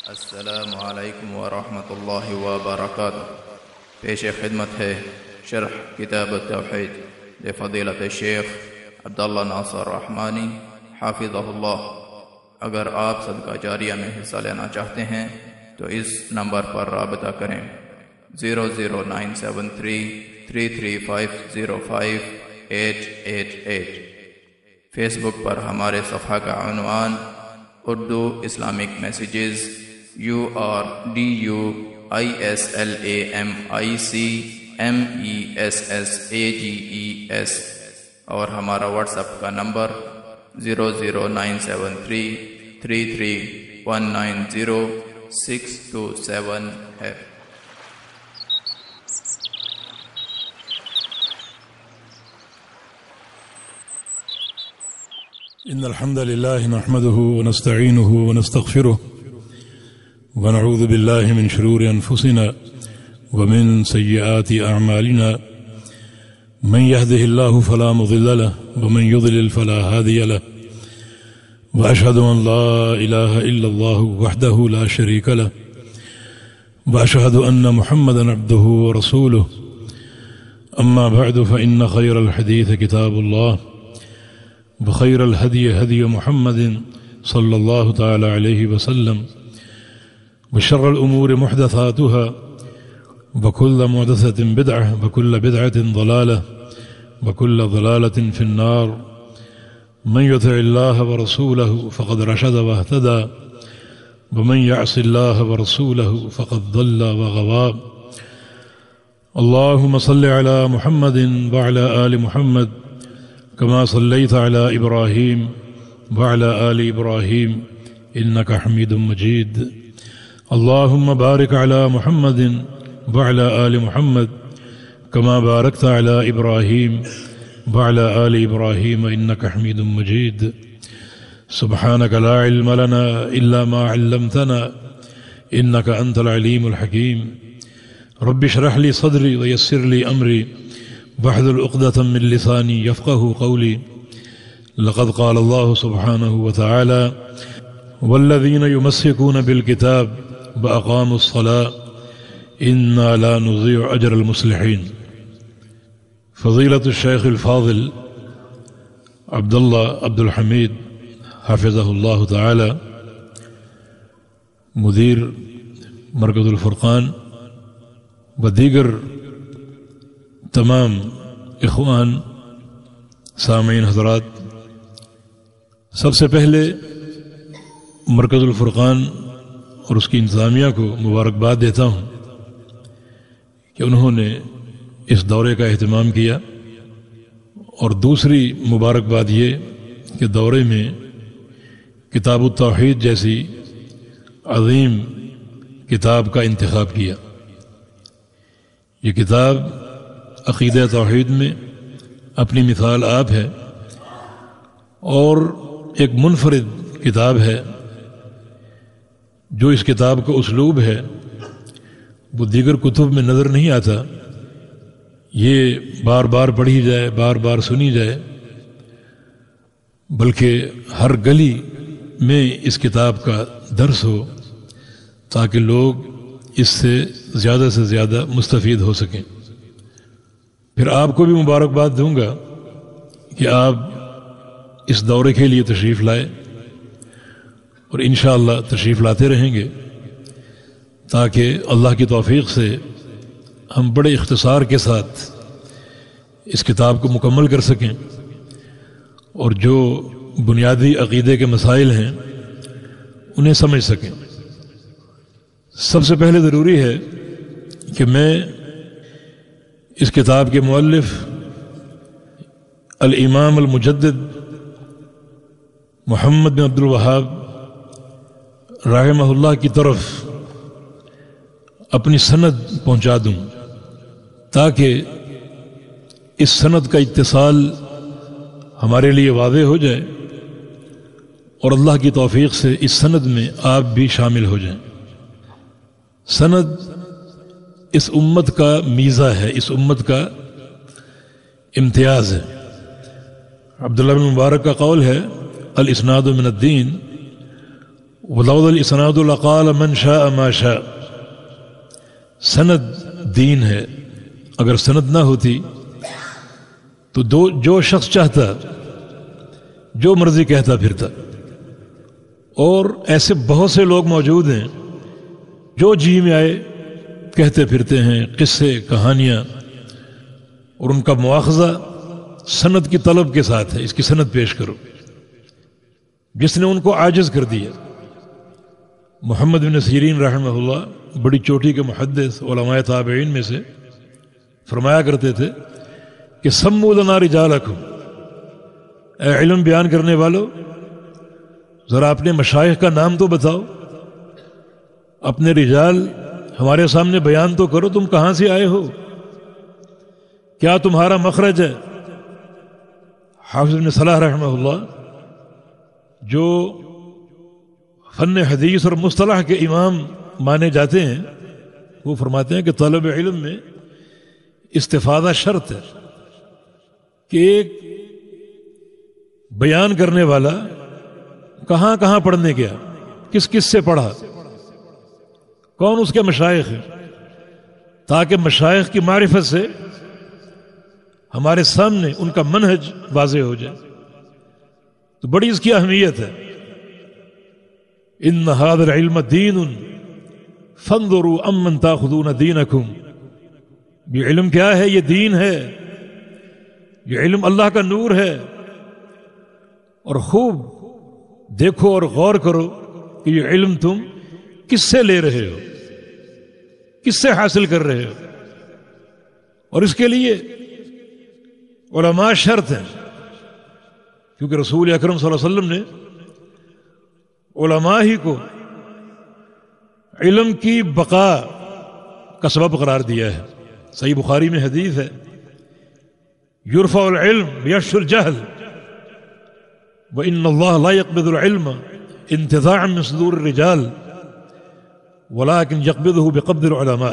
السلام علیکم ورحمۃ اللہ وبرکاتہ۔ پیش خدمت ہے شرح کتاب التوحید لفضیلت الشیخ عبداللہ ناصر رحمانی حافظہ اللہ۔ اگر آپ صدقہ جاریہ میں حصہ لینا چاہتے ہیں تو اس نمبر پر رابطہ کریں 00973350588۔ فیس بک پر ہمارے صفحہ کا عنوان اردو اسلامک میسیجز URDUISLAMICMESSAGES اور ہمارا واٹس ایپ کا نمبر 0097333190627 ہے۔ إن الحمد لله نحمده ونستعينه ونستغفره ونعوذ بالله من شرور أنفسنا ومن سيئات أعمالنا من يهده الله فلا مضل له ومن يضلل فلا هادي له وأشهد أن لا إله إلا الله وحده لا شريك له وأشهد أن محمدا عبده ورسوله أما بعد فإن خير الحديث كتاب الله وخير الهدي هدي محمد صلى الله تعالى عليه وسلم وشر الأمور محدثاتها وكل محدثة بدعة وكل بدعة ضلالة وكل ضلالة في النار من يطع الله ورسوله فقد رشد واهتدى ومن يعص الله ورسوله فقد ضل وغوى اللهم صل على محمد وعلى آل محمد كما صليت على إبراهيم وعلى آل إبراهيم إنك حميد مجيد اللهم بارك على محمد وعلى آل محمد كما باركت على إبراهيم وعلى آل إبراهيم إنك حميد مجيد سبحانك لا علم لنا إلا ما علمتنا إنك أنت العليم الحكيم رب اشرح لي صدري ويسر لي أمري واحلل عقدة من لساني يفقهوا قولي لقد قال الله سبحانه وتعالى والذين يمسكون بالكتاب وأقاموا الصلاة إنا لا نضيع أجر المصلحين۔ فضيلة الشيخ الفاضل عبداللہ عبد الحمید حفظہ اللہ تعالی مدیر مرکز الفرقان و دیگر تمام اخوان سامعین حضرات، سب سے پہلے مرکز الفرقان اور اس کی انتظامیہ کو مبارکباد دیتا ہوں کہ انہوں نے اس دورے کا اہتمام کیا، اور دوسری مبارکباد یہ کہ دورے میں کتاب التوحید جیسی عظیم کتاب کا انتخاب کیا۔ یہ کتاب عقیدہ توحید میں اپنی مثال آپ ہے، اور ایک منفرد کتاب ہے۔ جو اس کتاب کا اسلوب ہے وہ دیگر کتب میں نظر نہیں آتا۔ یہ بار بار پڑھی جائے، بار بار سنی جائے، بلکہ ہر گلی میں اس کتاب کا درس ہو تاکہ لوگ اس سے زیادہ مستفید ہو سکیں۔ پھر آپ کو بھی مبارکباد دوں گا کہ آپ اس دورے کے لیے تشریف لائے، اور انشاءاللہ تشریف لاتے رہیں گے تاکہ اللہ کی توفیق سے ہم بڑے اختصار کے ساتھ اس کتاب کو مکمل کر سکیں، اور جو بنیادی عقیدے کے مسائل ہیں انہیں سمجھ سکیں۔ سب سے پہلے ضروری ہے کہ میں اس کتاب کے مؤلف الامام المجدد محمد بن عبد الوہاب رحمہ اللہ کی طرف اپنی سند پہنچا دوں، تاکہ اس سند کا اتصال ہمارے لیے واضح ہو جائے، اور اللہ کی توفیق سے اس سند میں آپ بھی شامل ہو جائیں۔ سند اس امت کا میزہ ہے، اس امت کا امتیاز ہے۔ عبداللہ بن مبارک کا قول ہے الاسناد من الدین، ولولا الاسناد لقال من شاء ما شاء، سند دین ہے، اگر سند نہ ہوتی تو جو شخص چاہتا جو مرضی کہتا پھرتا. اور ایسے بہت سے لوگ موجود ہیں جو جی میں آئے کہتے پھرتے ہیں قصے کہانیاں، اور ان کا مواخذہ سند کی طلب کے ساتھ ہے، اس کی سند پیش کرو، جس نے ان کو عاجز کر دیا. محمد بن سیرین رحمہ اللہ بڑی چوٹی کے محدث علماء تابعین میں سے فرمایا کرتے تھے کہ سموا لنا رجالکم، اے علم بیان کرنے والو ذرا اپنے مشائخ کا نام تو بتاؤ، اپنے رجال ہمارے سامنے بیان تو کرو، تم کہاں سے آئے ہو، کیا تمہارا مخرج ہے. حافظ بن صلاح رحمہ اللہ جو فن حدیث اور مصطلح کے امام مانے جاتے ہیں، وہ فرماتے ہیں کہ طلب علم میں استفادہ شرط ہے کہ ایک بیان کرنے والا کہاں کہاں پڑھنے گیا، کس کس سے پڑھا، کون اس کے مشائخ ہیں، تاکہ مشائخ کی معرفت سے ہمارے سامنے ان کا منہج واضح ہو جائے. تو بڑی اس کی اہمیت ہے. ان هذا العلم دین فانظروا امن تاخذون دینکم، یہ علم کیا ہے؟ یہ دین ہے، یہ علم اللہ کا نور ہے، اور خوب دیکھو اور غور کرو کہ یہ علم تم کس سے لے رہے ہو، کس سے حاصل کر رہے ہو. اور اس کے لیے علماء شرط ہیں، کیونکہ رسول اکرم صلی اللہ علیہ وسلم نے علماء ہی کو علم کی بقا کا سبب قرار دیا ہے. صحیح بخاری میں حدیث ہے، یرفع العلم بیشر الجہل وان اللہ لا يقبض العلم انتزاعا من صدور الرجال ولكن يقبضه بقبض العلماء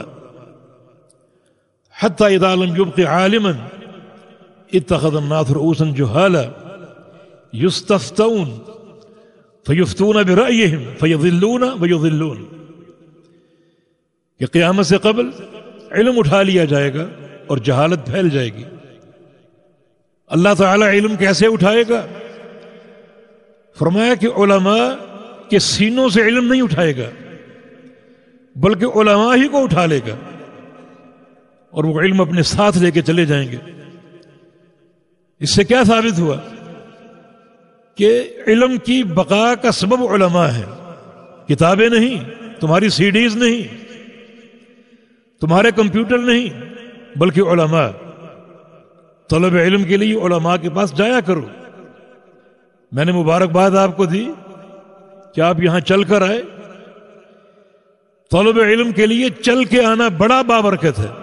حتى اذا لم يبق عالما اتخذ الناس رؤوسا جهالا يستفتون فیفتون برأیہم فیضلون ویضلون، کہ قیامت سے قبل علم اٹھا لیا جائے گا اور جہالت پھیل جائے گی. اللہ تعالیٰ علم کیسے اٹھائے گا؟ فرمایا کہ علماء کے سینوں سے علم نہیں اٹھائے گا، بلکہ علماء ہی کو اٹھا لے گا اور وہ علم اپنے ساتھ لے کے چلے جائیں گے. اس سے کیا ثابت ہوا کہ علم کی بقا کا سبب علماء ہے، کتابیں نہیں، تمہاری سی ڈیز نہیں، تمہارے کمپیوٹر نہیں، بلکہ علماء. طلب علم کے لیے علماء کے پاس جایا کرو. میں نے مبارکباد آپ کو دی کہ آپ یہاں چل کر آئے. طلب علم کے لیے چل کے آنا بڑا بابرکت ہے.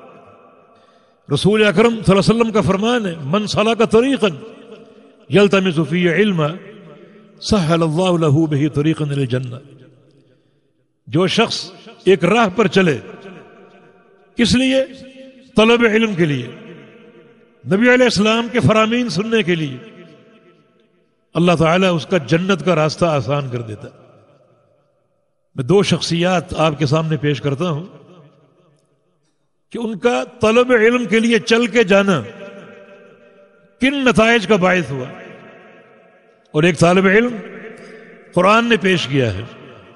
رسول اکرم صلی اللہ علیہ وسلم کا فرمان ہے، من سلک طریقا یلتمس فیہ علما سہل اللہ لہ بہ طریقا الی الجنہ. جو شخص ایک راہ پر چلے، کس لیے؟ طلب علم کے لیے، نبی علیہ السلام کے فرامین سننے کے لیے، اللہ تعالیٰ اس کا جنت کا راستہ آسان کر دیتا. میں دو شخصیات آپ کے سامنے پیش کرتا ہوں کہ ان کا طلب علم کے لیے چل کے جانا کن نتائج کا باعث ہوا. اور ایک طالب علم قرآن نے پیش کیا ہے،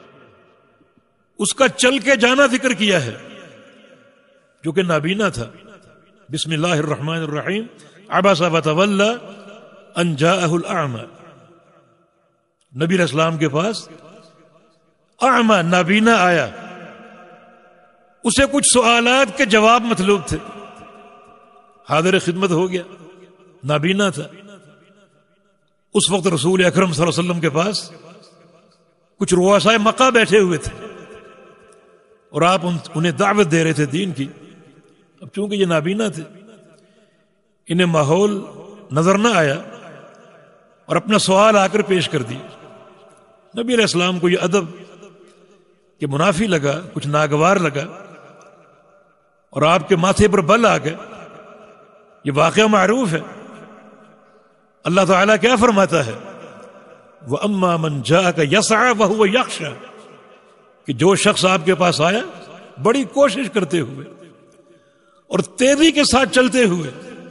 اس کا چل کے جانا ذکر کیا ہے، جو کہ نابینا تھا. بسم اللہ الرحمن الرحیم، عبس وتولی ان جاءہ الاعمی. نبی علیہ السلام کے پاس اعمی نابینا آیا، اسے کچھ سوالات کے جواب مطلوب تھے. حاضر خدمت ہو گیا، نابینا تھا. اس وقت رسول اکرم صلی اللہ علیہ وسلم کے پاس کچھ رؤسائے مکہ بیٹھے ہوئے تھے اور آپ انہیں دعوت دے رہے تھے دین کی. اب چونکہ یہ نابینا تھے، انہیں ماحول نظر نہ آیا اور اپنا سوال آ کر پیش کر دی. نبی علیہ السلام کو یہ ادب کہ منافی لگا، کچھ ناگوار لگا، اور آپ کے ماتھے پر بل آ گئے. یہ واقعہ معروف ہے. اللہ تعالیٰ کیا فرماتا ہے؟ وَأَمَّا مَنْ جَاءَكَ يَسْعَى وَهُوَ يَخْشَى، کہ جو شخص آپ کے پاس آیا بڑی کوشش کرتے ہوئے اور تیزی کے ساتھ چلتے ہوئے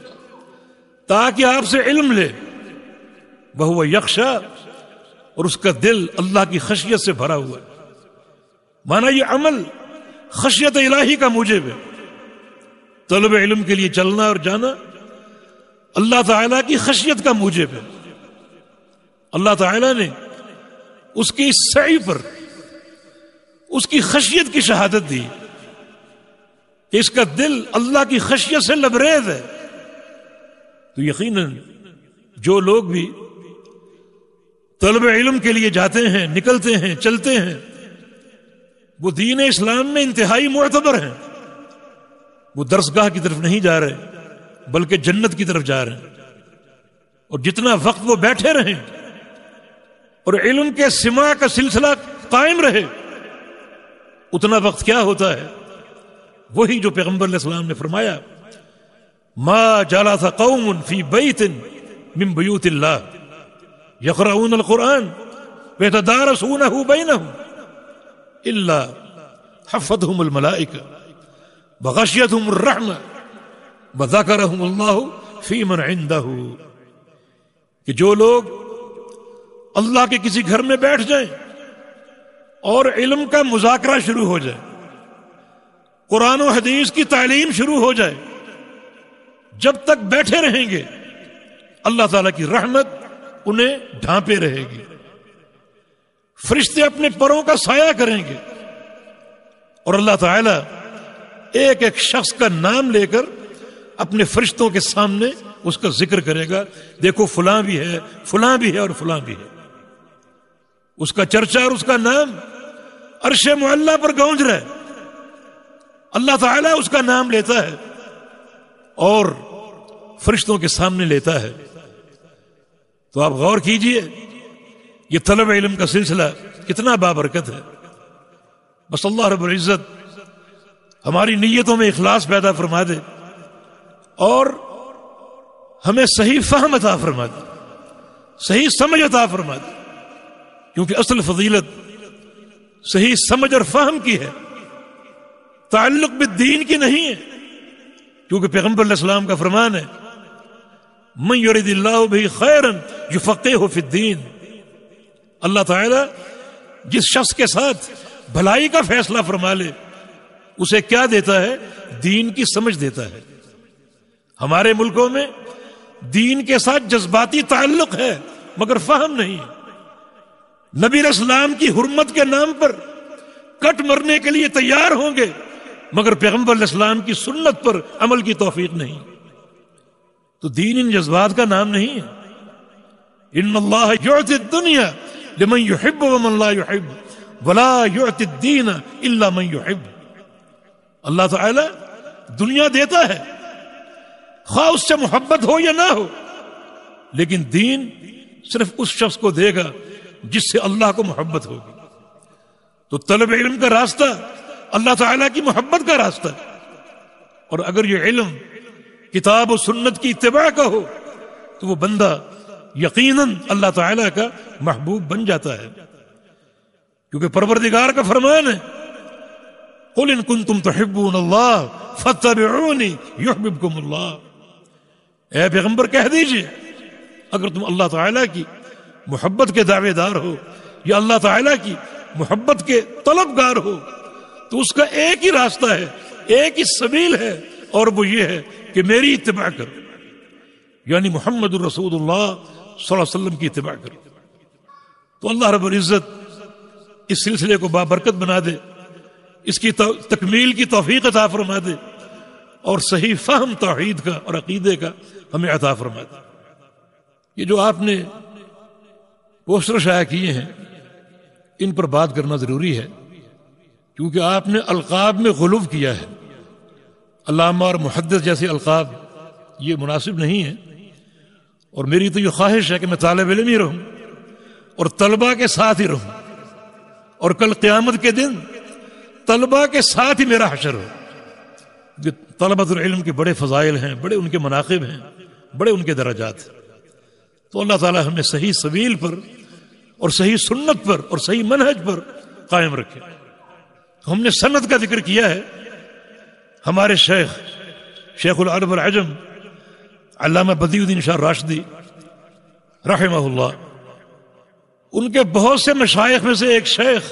تاکہ آپ سے علم لے، وَهُوَ يَخْشَى، اور اس کا دل اللہ کی خشیت سے بھرا ہوا ہے. مانا یہ عمل خشیت الہی کا موجب ہے. طلب علم کے لیے چلنا اور جانا اللہ تعالیٰ کی خشیت کا موجب ہے. اللہ تعالیٰ نے اس کی سعی پر اس کی خشیت کی شہادت دی کہ اس کا دل اللہ کی خشیت سے لبریز ہے. تو یقیناً جو لوگ بھی طلب علم کے لیے جاتے ہیں، نکلتے ہیں، چلتے ہیں، وہ دین اسلام میں انتہائی معتبر ہیں. وہ درسگاہ کی طرف نہیں جا رہے بلکہ جنت کی طرف جا رہے ہیں. اور جتنا وقت وہ بیٹھے رہیں اور علم کے سماع کا سلسلہ قائم رہے، اتنا وقت کیا ہوتا ہے؟ وہی جو پیغمبر علیہ السلام نے فرمایا، ما جلس قوم فی بیت من بیوت اللہ یقرؤون القرآن ویتدارسونہ بینہم الا حفتهم الملائکہ وغشیتهم الرحمہ وذکرهم اللہ فی من عندہ، کہ جو لوگ اللہ کے کسی گھر میں بیٹھ جائیں اور علم کا مذاکرہ شروع ہو جائے، قرآن و حدیث کی تعلیم شروع ہو جائے، جب تک بیٹھے رہیں گے اللہ تعالیٰ کی رحمت انہیں ڈھانپے رہے گی. فرشتے اپنے پروں کا سایہ کریں گے اور اللہ تعالیٰ ایک ایک شخص کا نام لے کر اپنے فرشتوں کے سامنے اس کا ذکر کرے گا. دیکھو فلاں بھی ہے، فلاں بھی ہے اور فلاں بھی ہے. اس کا چرچا اور اس کا نام عرش معلیٰ پر گونج رہا ہے. اللہ تعالیٰ اس کا نام لیتا ہے اور فرشتوں کے سامنے لیتا ہے. تو آپ غور کیجئے یہ طلب علم کا سلسلہ کتنا بابرکت ہے. بس اللہ رب العزت ہماری نیتوں میں اخلاص پیدا فرما دے اور ہمیں صحیح فہم عطا فرما دے، صحیح سمجھ عطا فرما دے، کیونکہ اصل فضیلت صحیح سمجھ اور فہم کی ہے، تعلق بالدین کی نہیں ہے. کیونکہ پیغمبر علیہ السلام کا فرمان ہے، من یرید اللہ بہ خیرا یفقہہ فی الدین. اللہ تعالیٰ جس شخص کے ساتھ بھلائی کا فیصلہ فرما لے اسے کیا دیتا ہے؟ دین کی سمجھ دیتا ہے. ہمارے ملکوں میں دین کے ساتھ جذباتی تعلق ہے مگر فہم نہیں ہے. نبی علیہ السلام کی حرمت کے نام پر کٹ مرنے کے لیے تیار ہوں گے مگر پیغمبر علیہ السلام کی سنت پر عمل کی توفیق نہیں. تو دین ان جذبات کا نام نہیں ہے. ان اللہ یعطی الدنیا لمن یحب ومن لا یحب ولا یعطی الدین الا من یحب. اللہ تعالی دنیا دیتا ہے خواہ اس سے محبت ہو یا نہ ہو، لیکن دین صرف اس شخص کو دے گا جس سے اللہ کو محبت ہوگی. تو طلب علم کا راستہ اللہ تعالیٰ کی محبت کا راستہ ہے. اور اگر یہ علم کتاب و سنت کی اتباع کا ہو تو وہ بندہ یقیناً اللہ تعالیٰ کا محبوب بن جاتا ہے. کیونکہ پروردگار کا فرمان ہے، قل ان کنتم تحبون اللہ فاتبعونی یحببکم اللہ. اے پیغمبر کہہ دیجئے اگر تم اللہ تعالیٰ کی محبت کے دعوے دار ہو یا اللہ تعالیٰ کی محبت کے طلبگار ہو تو اس کا ایک ہی راستہ ہے، ایک ہی سبیل ہے، اور وہ یہ ہے کہ میری اتباع کرو، یعنی محمد الرسول اللہ صلی اللہ علیہ وسلم کی اتباع کرو. تو اللہ رب العزت اس سلسلے کو بابرکت بنا دے، اس کی تکمیل کی توفیق عطا فرما دے اور صحیح فہم توحید کا اور عقیدے کا ہمیں عطا فرما دے. یہ جو آپ نے پوسٹر شائع کیے ہیں ان پر بات کرنا ضروری ہے، کیونکہ آپ نے القاب میں غلو کیا ہے. علامہ اور محدث جیسے القاب یہ مناسب نہیں ہے، اور میری تو یہ خواہش ہے کہ میں طالب علم ہی رہوں اور طلباء کے ساتھ ہی رہوں، اور کل قیامت کے دن طلباء کے ساتھ ہی میرا حشر ہو. طلبۃ العلم کے بڑے فضائل ہیں، بڑے ان کے مناقب ہیں، بڑے ان کے درجات ہیں. تو اللہ تعالی ہمیں صحیح سبیل پر اور صحیح سنت پر اور صحیح منہج پر قائم رکھے. ہم نے سند کا ذکر کیا ہے. ہمارے شیخ العرب والعجم علامہ بدیع الدین شاہ راشدی رحمہ اللہ، ان کے بہت سے مشائخ میں سے ایک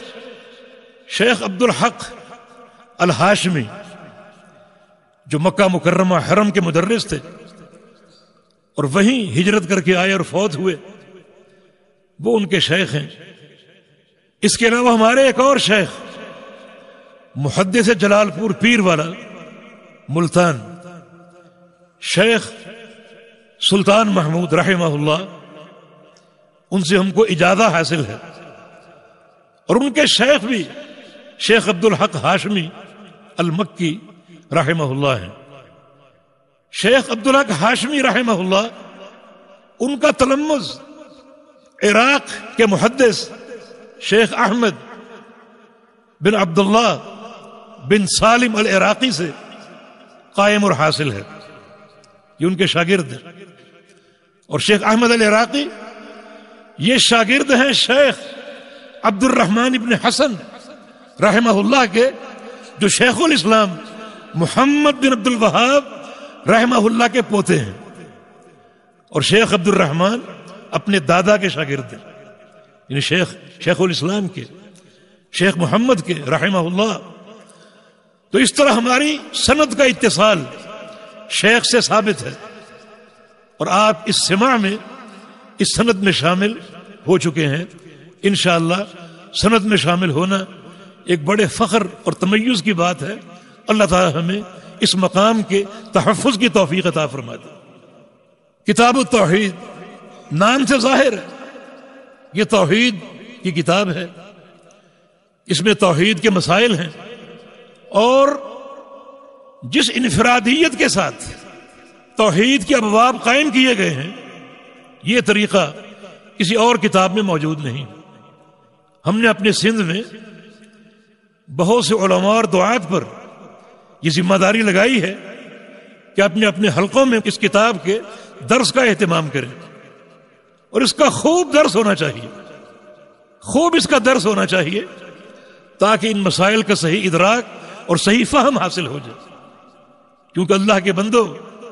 شیخ عبد الحق الہاشمی، جو مکہ مکرمہ حرم کے مدرس تھے اور وہیں ہجرت کر کے آئے اور فوت ہوئے، وہ ان کے شیخ ہیں. اس کے علاوہ ہمارے ایک اور شیخ محدث جلال پور پیر والا ملتان، شیخ سلطان محمود رحمہ اللہ، ان سے ہم کو اجازہ حاصل ہے. اور ان کے شیخ بھی شیخ عبد الحق ہاشمی المکی رحمہ اللہ ہیں. شیخ عبد الحق ہاشمی رحمہ اللہ، ان کا تلمذ عراق کے محدث شیخ احمد بن عبداللہ بن سالم العراقی سے قائم اور حاصل ہے. یہ ان کے شاگرد ہیں. اور شیخ احمد العراقی یہ شاگرد ہیں شیخ عبد الرحمن ابن حسن رحمہ اللہ کے، جو شیخ الاسلام محمد بن عبد الوہاب رحمہ اللہ کے پوتے ہیں. اور شیخ عبد الرحمن اپنے دادا کے شاگرد ہیں، یعنی شیخ الاسلام کے، شیخ محمد کے رحمہ اللہ. تو اس طرح ہماری سند کا اتصال شیخ سے ثابت ہے. اور آپ اس سماع میں اس سند میں شامل ہو چکے ہیں. انشاءاللہ سند میں شامل ہونا ایک بڑے فخر اور تمیز کی بات ہے. اللہ تعالی ہمیں اس مقام کے تحفظ کی توفیق عطا فرما دے. کتاب التوحید نام سے ظاہر ہے، یہ توحید کی کتاب ہے. اس میں توحید کے مسائل ہیں، اور جس انفرادیت کے ساتھ توحید کے ابواب قائم کیے گئے ہیں، یہ طریقہ کسی اور کتاب میں موجود نہیں. ہم نے اپنے سندھ میں بہت سے علماء اور دعات پر یہ ذمہ داری لگائی ہے کہ اپنے حلقوں میں اس کتاب کے درس کا اہتمام کریں. اور اس کا خوب درس ہونا چاہیے، خوب اس کا درس ہونا چاہیے، تاکہ ان مسائل کا صحیح ادراک اور صحیح فہم حاصل ہو جائے. کیونکہ اللہ کے بندو،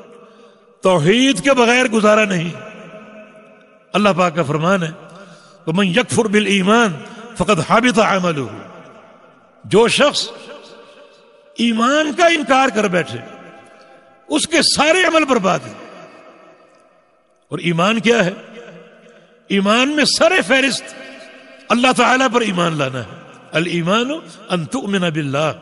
توحید کے بغیر گزارا نہیں. اللہ پاک کا فرمان ہے وَمَن يَكْفُرْ بِالْإِيمَانِ فَقَدْ حَبِطَ عَمَلُهُ، جو شخص ایمان کا انکار کر بیٹھے اس کے سارے عمل برباد ہیں. اور ایمان کیا ہے؟ ایمان میں سر فہرست اللہ تعالی پر ایمان لانا ہے. الایمان ان تؤمن باللہ.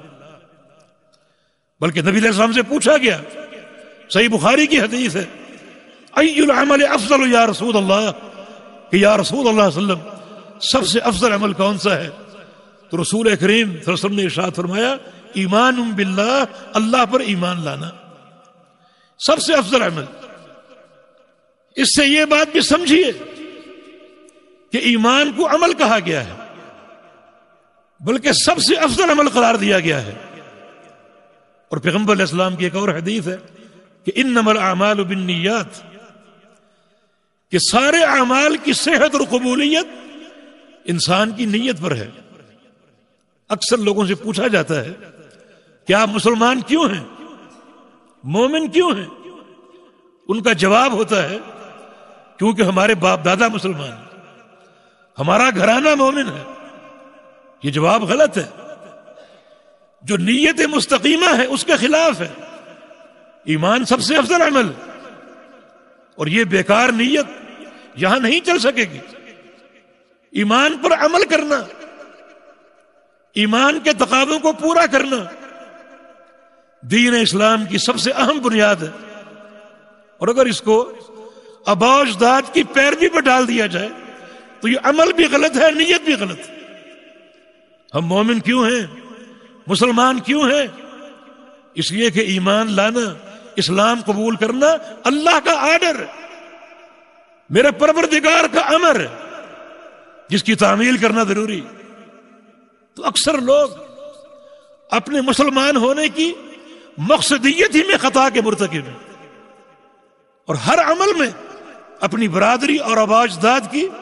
بلکہ نبی علیہ السلام سے پوچھا گیا، صحیح بخاری کی حدیث ہے، ای العمل افضل یا رسول اللہ، کہ یا رسول اللہ صلی اللہ علیہ وسلم سب سے افضل عمل کون سا ہے؟ تو رسول کریم صلی اللہ علیہ وسلم نے ارشاد فرمایا ایمان باللہ، اللہ پر ایمان لانا سب سے افضل عمل. اس سے یہ بات بھی سمجھیے کہ ایمان کو عمل کہا گیا ہے، بلکہ سب سے افضل عمل قرار دیا گیا ہے. اور پیغمبر علیہ السلام کی ایک اور حدیث ہے کہ انما الاعمال بالنیات، کہ سارے اعمال کی صحت اور قبولیت انسان کی نیت پر ہے. اکثر لوگوں سے پوچھا جاتا ہے کہ آپ مسلمان کیوں ہیں، مومن کیوں ہیں؟ ان کا جواب ہوتا ہے کیونکہ ہمارے باپ دادا مسلمان ہیں، ہمارا گھرانہ مومن ہے. یہ جواب غلط ہے. جو نیت مستقیمہ ہے اس کے خلاف ہے. ایمان سب سے افضل عمل، اور یہ بیکار نیت یہاں نہیں چل سکے گی. ایمان پر عمل کرنا، ایمان کے تقاضوں کو پورا کرنا دین اسلام کی سب سے اہم بنیاد ہے. اور اگر اس کو آباء و اجداد کی پیروی پر ڈال دیا جائے تو یہ عمل بھی غلط ہے، نیت بھی غلط ہے. ہم مومن کیوں ہیں، مسلمان کیوں ہیں؟ اس لیے کہ ایمان لانا، اسلام قبول کرنا اللہ کا آرڈر، میرے پروردگار کا امر ہے، جس کی تعمیل کرنا ضروری. تو اکثر لوگ اپنے مسلمان ہونے کی مقصدیت ہی میں خطا کے مرتکب ہیں، اور ہر عمل میں اپنی برادری اور آباء و اجداد کی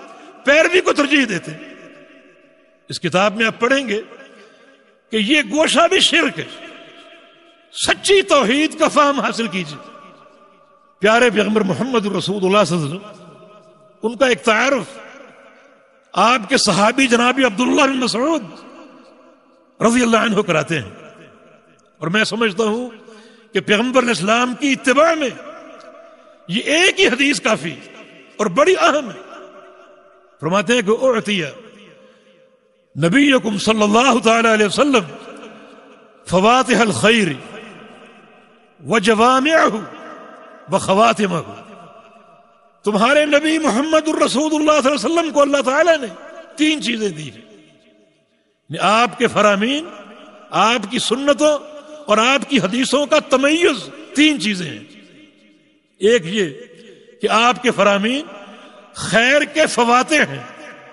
پیروی کو ترجیح دیتے ہیں۔ اس کتاب میں آپ پڑھیں گے کہ یہ گوشہ بھی شرک ہے۔ سچی توحید کا فہم حاصل کیجیے۔ پیارے پیغمبر محمد رسول اللہ صلی اللہ علیہ وسلم، ان کا ایک تعارف آپ کے صحابی جناب عبداللہ بن مسعود رضی اللہ عنہ کراتے ہیں، اور میں سمجھتا ہوں کہ پیغمبر علیہ السلام کی اتباع میں یہ ایک ہی حدیث کافی اور بڑی اہم ہے۔ فرماتے ہیں کہ اعطی نبیکم صلی اللہ تعالی علیہ وسلم فواتح الخیر وجوامعہ وخواتمہ، تمہارے نبی محمد الرسول اللہ صلی اللہ علیہ وسلم کو اللہ تعالی نے 3 چیزیں دی ہیں۔ آپ کے فرامین، آپ کی سنتوں اور آپ کی حدیثوں کا تمیز 3 چیزیں ہیں۔ ایک یہ کہ آپ کے فرامین خیر کے فواتح ہیں۔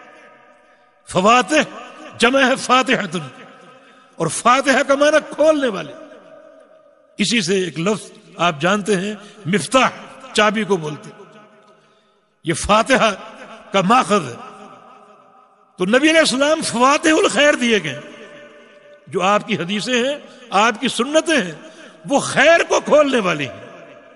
فواتح جمع ہے فاتحۃ، اور فاتحہ کا معنی کھولنے والے۔ اسی سے ایک لفظ آپ جانتے ہیں مفتاح، چابی کو بولتے ہیں، یہ فاتحہ کا ماخذ ہے۔ تو نبی علیہ السلام فواتح الخیر دیے گئے، جو آپ کی حدیثیں ہیں، آپ کی سنتیں ہیں، وہ خیر کو کھولنے والی ہیں،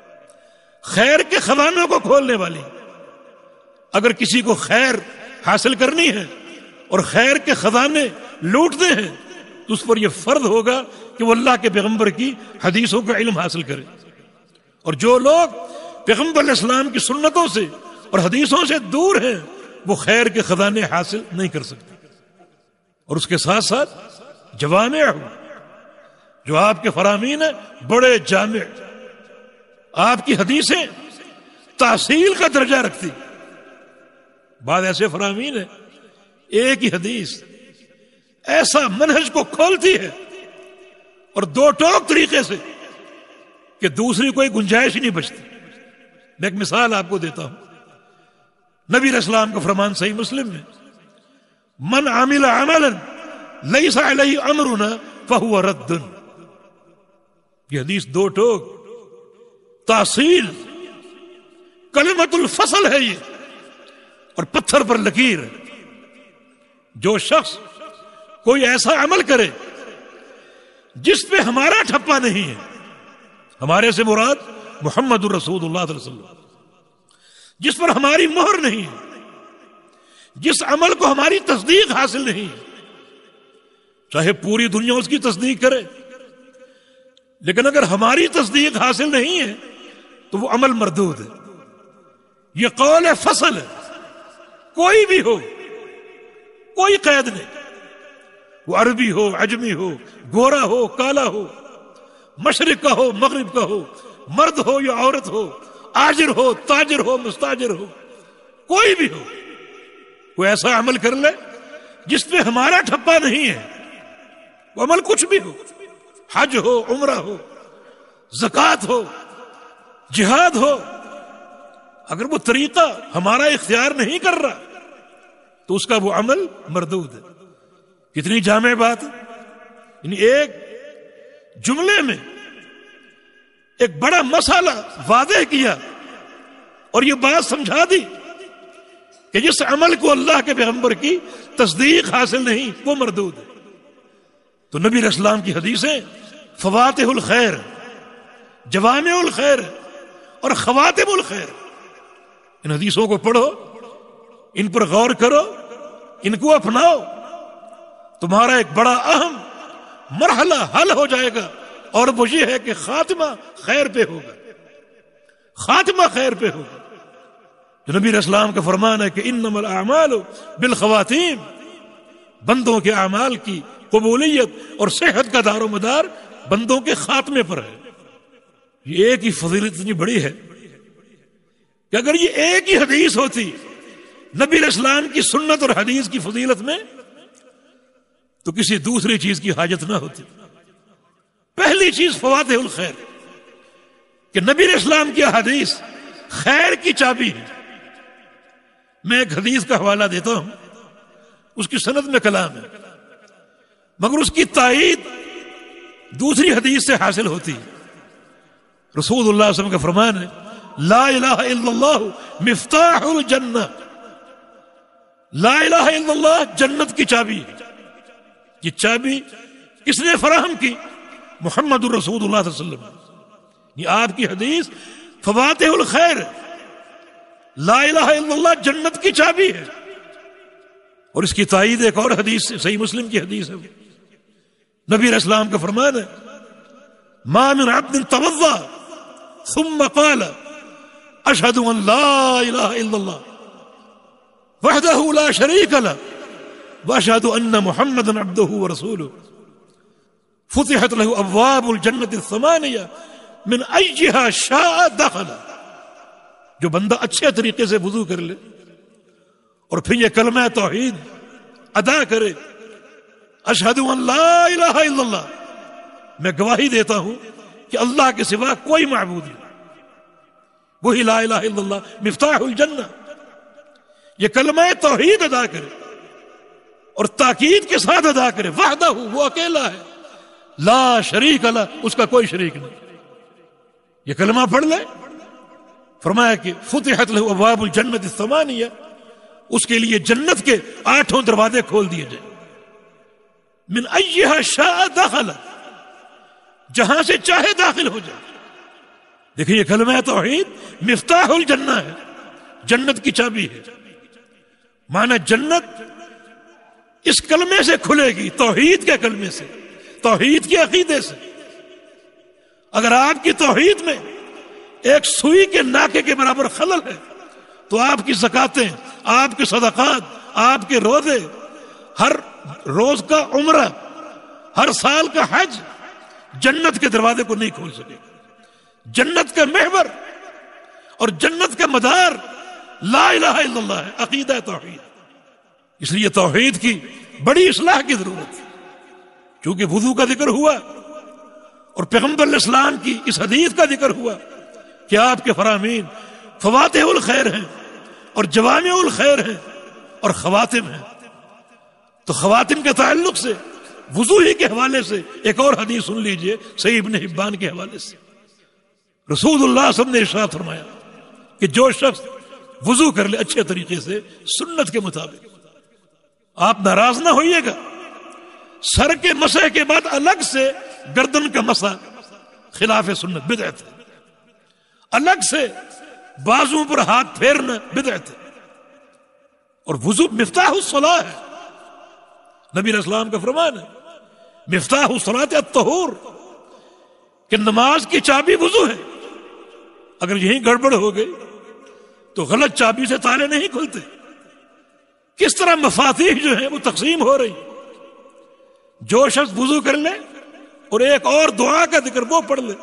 خیر کے خزانوں کو کھولنے والی ہیں۔ اگر کسی کو خیر حاصل کرنی ہے اور خیر کے خزانے لوٹتے ہیں تو اس پر یہ فرض ہوگا کہ وہ اللہ کے پیغمبر کی حدیثوں کا علم حاصل کرے، اور جو لوگ پیغمبر علیہ السلام کی سنتوں سے اور حدیثوں سے دور ہیں وہ خیر کے خزانے حاصل نہیں کر سکتے۔ اور اس کے ساتھ ساتھ جوامع، جو آپ کے فرامین ہیں بڑے جامع، آپ کی حدیثیں تحصیل کا درجہ رکھتی۔ بعض ایسے فرامین ہیں ایک ہی حدیث ایسا منہج کو کھولتی ہے اور 2 ٹوک طریقے سے کہ دوسری کوئی گنجائش ہی نہیں بچتی۔ میں ایک مثال آپ کو دیتا ہوں، نبی علیہ السلام کا فرمان صحیح مسلم میں، من عمل عملا لیس علیہ امرنا فہو رد۔ یہ حدیث 2 ٹوک، تحصیل، کلمۃ الفصل ہے یہ، اور پتھر پر لکیر ہے۔ جو شخص کوئی ایسا عمل کرے جس پہ ہمارا ٹھپا نہیں ہے، ہمارے سے مراد محمد الرسول اللہ صلی اللہ علیہ وسلم، جس پر ہماری مہر نہیں ہے، جس عمل کو ہماری تصدیق حاصل نہیں ہے، چاہے پوری دنیا اس کی تصدیق کرے، لیکن اگر ہماری تصدیق حاصل نہیں ہے تو وہ عمل مردود ہے۔ یہ قول فصل ہے، کوئی بھی ہو، کوئی قید نہیں، وہ عربی ہو، عجمی ہو، گورا ہو، کالا ہو، مشرق کا ہو، مغرب کا ہو، مرد ہو یا عورت ہو، آجر ہو، تاجر ہو، مستاجر ہو، کوئی بھی ہو، وہ ایسا عمل کر لے جس پہ ہمارا ٹھپا نہیں ہے، وہ عمل کچھ بھی ہو، حج ہو، عمرہ ہو، زکوٰۃ ہو، جہاد ہو، اگر وہ طریقہ ہمارا اختیار نہیں کر رہا تو اس کا وہ عمل مردود ہے۔ کتنی جامع بات ہے، یعنی ایک جملے میں ایک بڑا مسئلہ واضح کیا اور یہ بات سمجھا دی کہ جس عمل کو اللہ کے پیغمبر کی تصدیق حاصل نہیں وہ مردود ہے۔ تو نبی علیہ السلام کی حدیثیں فواتح الخیر، جوامع الخیر اور خواتم الخیر، ان حدیثوں کو پڑھو، ان پر غور کرو، ان کو اپناؤ، تمہارا ایک بڑا اہم مرحلہ حل ہو جائے گا، اور وہ یہ ہے کہ خاتمہ خیر پہ ہوگا، خاتمہ خیر پہ ہوگا۔ جو نبی علیہ السلام کا فرمان ہے کہ انما الاعمال بالخواتیم، بندوں کے اعمال کی قبولیت اور صحت کا دار و مدار بندوں کے خاتمے پر ہے۔ یہ ایک ہی فضیلت اتنی بڑی ہے کہ اگر یہ ایک ہی حدیث ہوتی نبی علیہ السلام کی سنت اور حدیث کی فضیلت میں تو کسی دوسری چیز کی حاجت نہ ہوتی۔ پہلی چیز فواتح الخیر، کہ نبی علیہ السلام کی حدیث خیر کی چابی ہے۔ میں ایک حدیث کا حوالہ دیتا ہوں، اس کی سند میں کلام ہے، مگر اس کی تائید دوسری حدیث سے حاصل ہوتی ہے۔ رسول اللہ صلی اللہ علیہ وسلم کا فرمان ہے لا الہ الا اللہ مفتاح الجنہ، لا الہ الا اللہ جنت کی چابی ہے. یہ چابی کس نے فراہم کی؟ محمد الرسول اللہ صلی اللہ علیہ وسلم. یہ آپ کی حدیث فواتح الخیر. لا الہ الا اللہ جنت کی چابی ہے. اور اس کی تائید ایک اور حدیث سے، صحیح مسلم کی حدیث ہے. نبی علیہ السلام کا فرمان ہے ما من عبد توضا ثم قال اشهد ان لا الہ الا اللہ وحدہ لا شریک لہ واشهد ان محمدا عبدہ ورسولہ فتحت له ابواب الجنت الثمانیہ من ایہا شاء دخل. جو بندہ اچھے طریقے سے وضو کر لے اور پھر یہ کلمہ توحید ادا کرے، اشہد ان لا الہ الا اللہ، میں گواہی دیتا ہوں کہ اللہ کے سوا کوئی معبود نہیں، وہی لا الہ الا اللہ مفتاح الجنہ. یہ کلمہ توحید ادا کرے اور تاکید کے ساتھ ادا کرے، وحدہ وہ اکیلا ہے، لا شریک لہ اس کا کوئی شریک نہیں. یہ کلمہ پڑھ لے، فرمایا کہ فتحت له ابواب الجنت الثمانیہ، اس کے لیے جنت کے 8 دروازے کھول دیے جائیں. من ایہا شاء دخل، جہاں سے چاہے داخل ہو جائے. دیکھیں یہ کلمہ توحید مفتاح الجنہ ہے، جنت کی چابی ہے. معنی جنت اس کلمے سے کھلے گی، توحید کے کلمے سے، توحید کے عقیدے سے. اگر آپ کی توحید میں ایک سوئی کے ناکے کے برابر خلل ہے تو آپ کی زکاتیں، آپ کے صدقات، آپ کے روزے، ہر روز کا عمرہ، ہر سال کا حج جنت کے دروازے کو نہیں کھول سکے. جنت کا محور اور جنت کا مدار لا الہ الا اللہ ہے، عقیدہ توحید. اس لیے توحید کی بڑی اصلاح کی ضرورت ہے. چونکہ وضو کا ذکر ہوا اور پیغمبر علیہ السلام کی اس حدیث کا ذکر ہوا کہ آپ کے فرامین فواتح الخیر ہیں اور جوامع الخیر ہیں اور خواتم ہیں. تو خواتم کے تعلق سے وضو ہی کے حوالے سے ایک اور حدیث سن لیجئے، صحیح ابن حبان کے حوالے سے. رسول اللہ صلی اللہ علیہ وسلم نے ارشاد فرمایا کہ جو شخص وضو کر لے اچھے طریقے سے سنت کے مطابق، آپ ناراض نہ ہوئیے گا، سر کے مسح کے بعد الگ سے گردن کا مسح خلاف سنت بدعت ہے، الگ سے بازوں پر ہاتھ پھیرنا بدعت ہے. اور وضو مفتاح الصلاۃ ہے. نبی علیہ السلام کا فرمان ہے مفتاح الصلاۃ الطہور، کہ نماز کی چابی وضو ہے. اگر یہیں گڑبڑ ہو گئی تو غلط چابی سے تالے نہیں کھلتے. کس طرح مفاتیح جو ہیں وہ تقسیم ہو رہی. جو شخص وضو کر لے اور ایک اور دعا کا ذکر وہ پڑھ لے،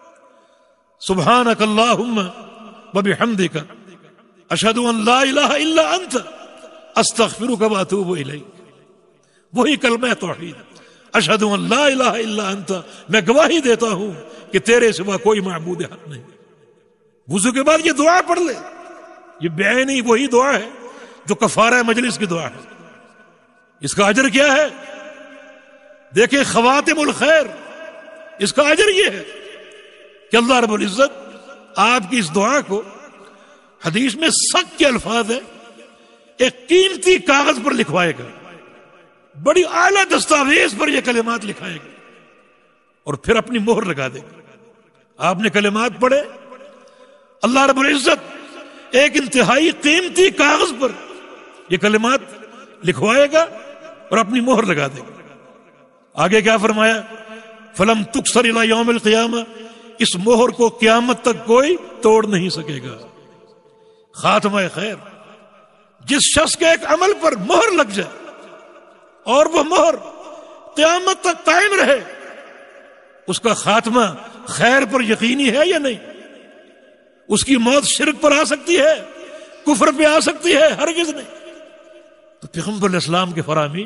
سبحانک اللہم وبحمدک اشہد ان لا الہ الا انت استغفرک واتوب الیک، وہی کلمہ توحید، اشہد ان لا الہ الا انت، میں گواہی دیتا ہوں کہ تیرے سوا کوئی معبود حق نہیں. وضو کے بعد یہ دعا پڑھ لے. یہ بعینی وہی دعا ہے جو کفارہ مجلس کی دعا ہے. اس کا اجر کیا ہے؟ دیکھیں خواتم الخیر، اس کا اجر یہ ہے کہ اللہ رب العزت آپ کی اس دعا کو، حدیث میں سخت کے الفاظ ہیں، ایک قیمتی کاغذ پر لکھوائے گا، بڑی اعلیٰ دستاویز پر یہ کلمات لکھائے گا اور پھر اپنی مہر لگا دے گا. آپ نے کلمات پڑھے، اللہ رب العزت ایک انتہائی قیمتی کاغذ پر یہ کلمات لکھوائے گا اور اپنی مہر لگا دے گا. آگے کیا فرمایا؟ فلم تکسر الی یوم القیامہ، اس مہر کو قیامت تک کوئی توڑ نہیں سکے گا. خاتمہ خیر، جس شخص کے ایک عمل پر مہر لگ جائے اور وہ مہر قیامت تک قائم رہے، اس کا خاتمہ خیر پر یقینی ہے یا نہیں؟ اس کی موت شرک پر آ سکتی ہے، کفر پہ آ سکتی ہے؟ ہرگز نہیں. تو پیغمبر علیہ السلام کے فرامین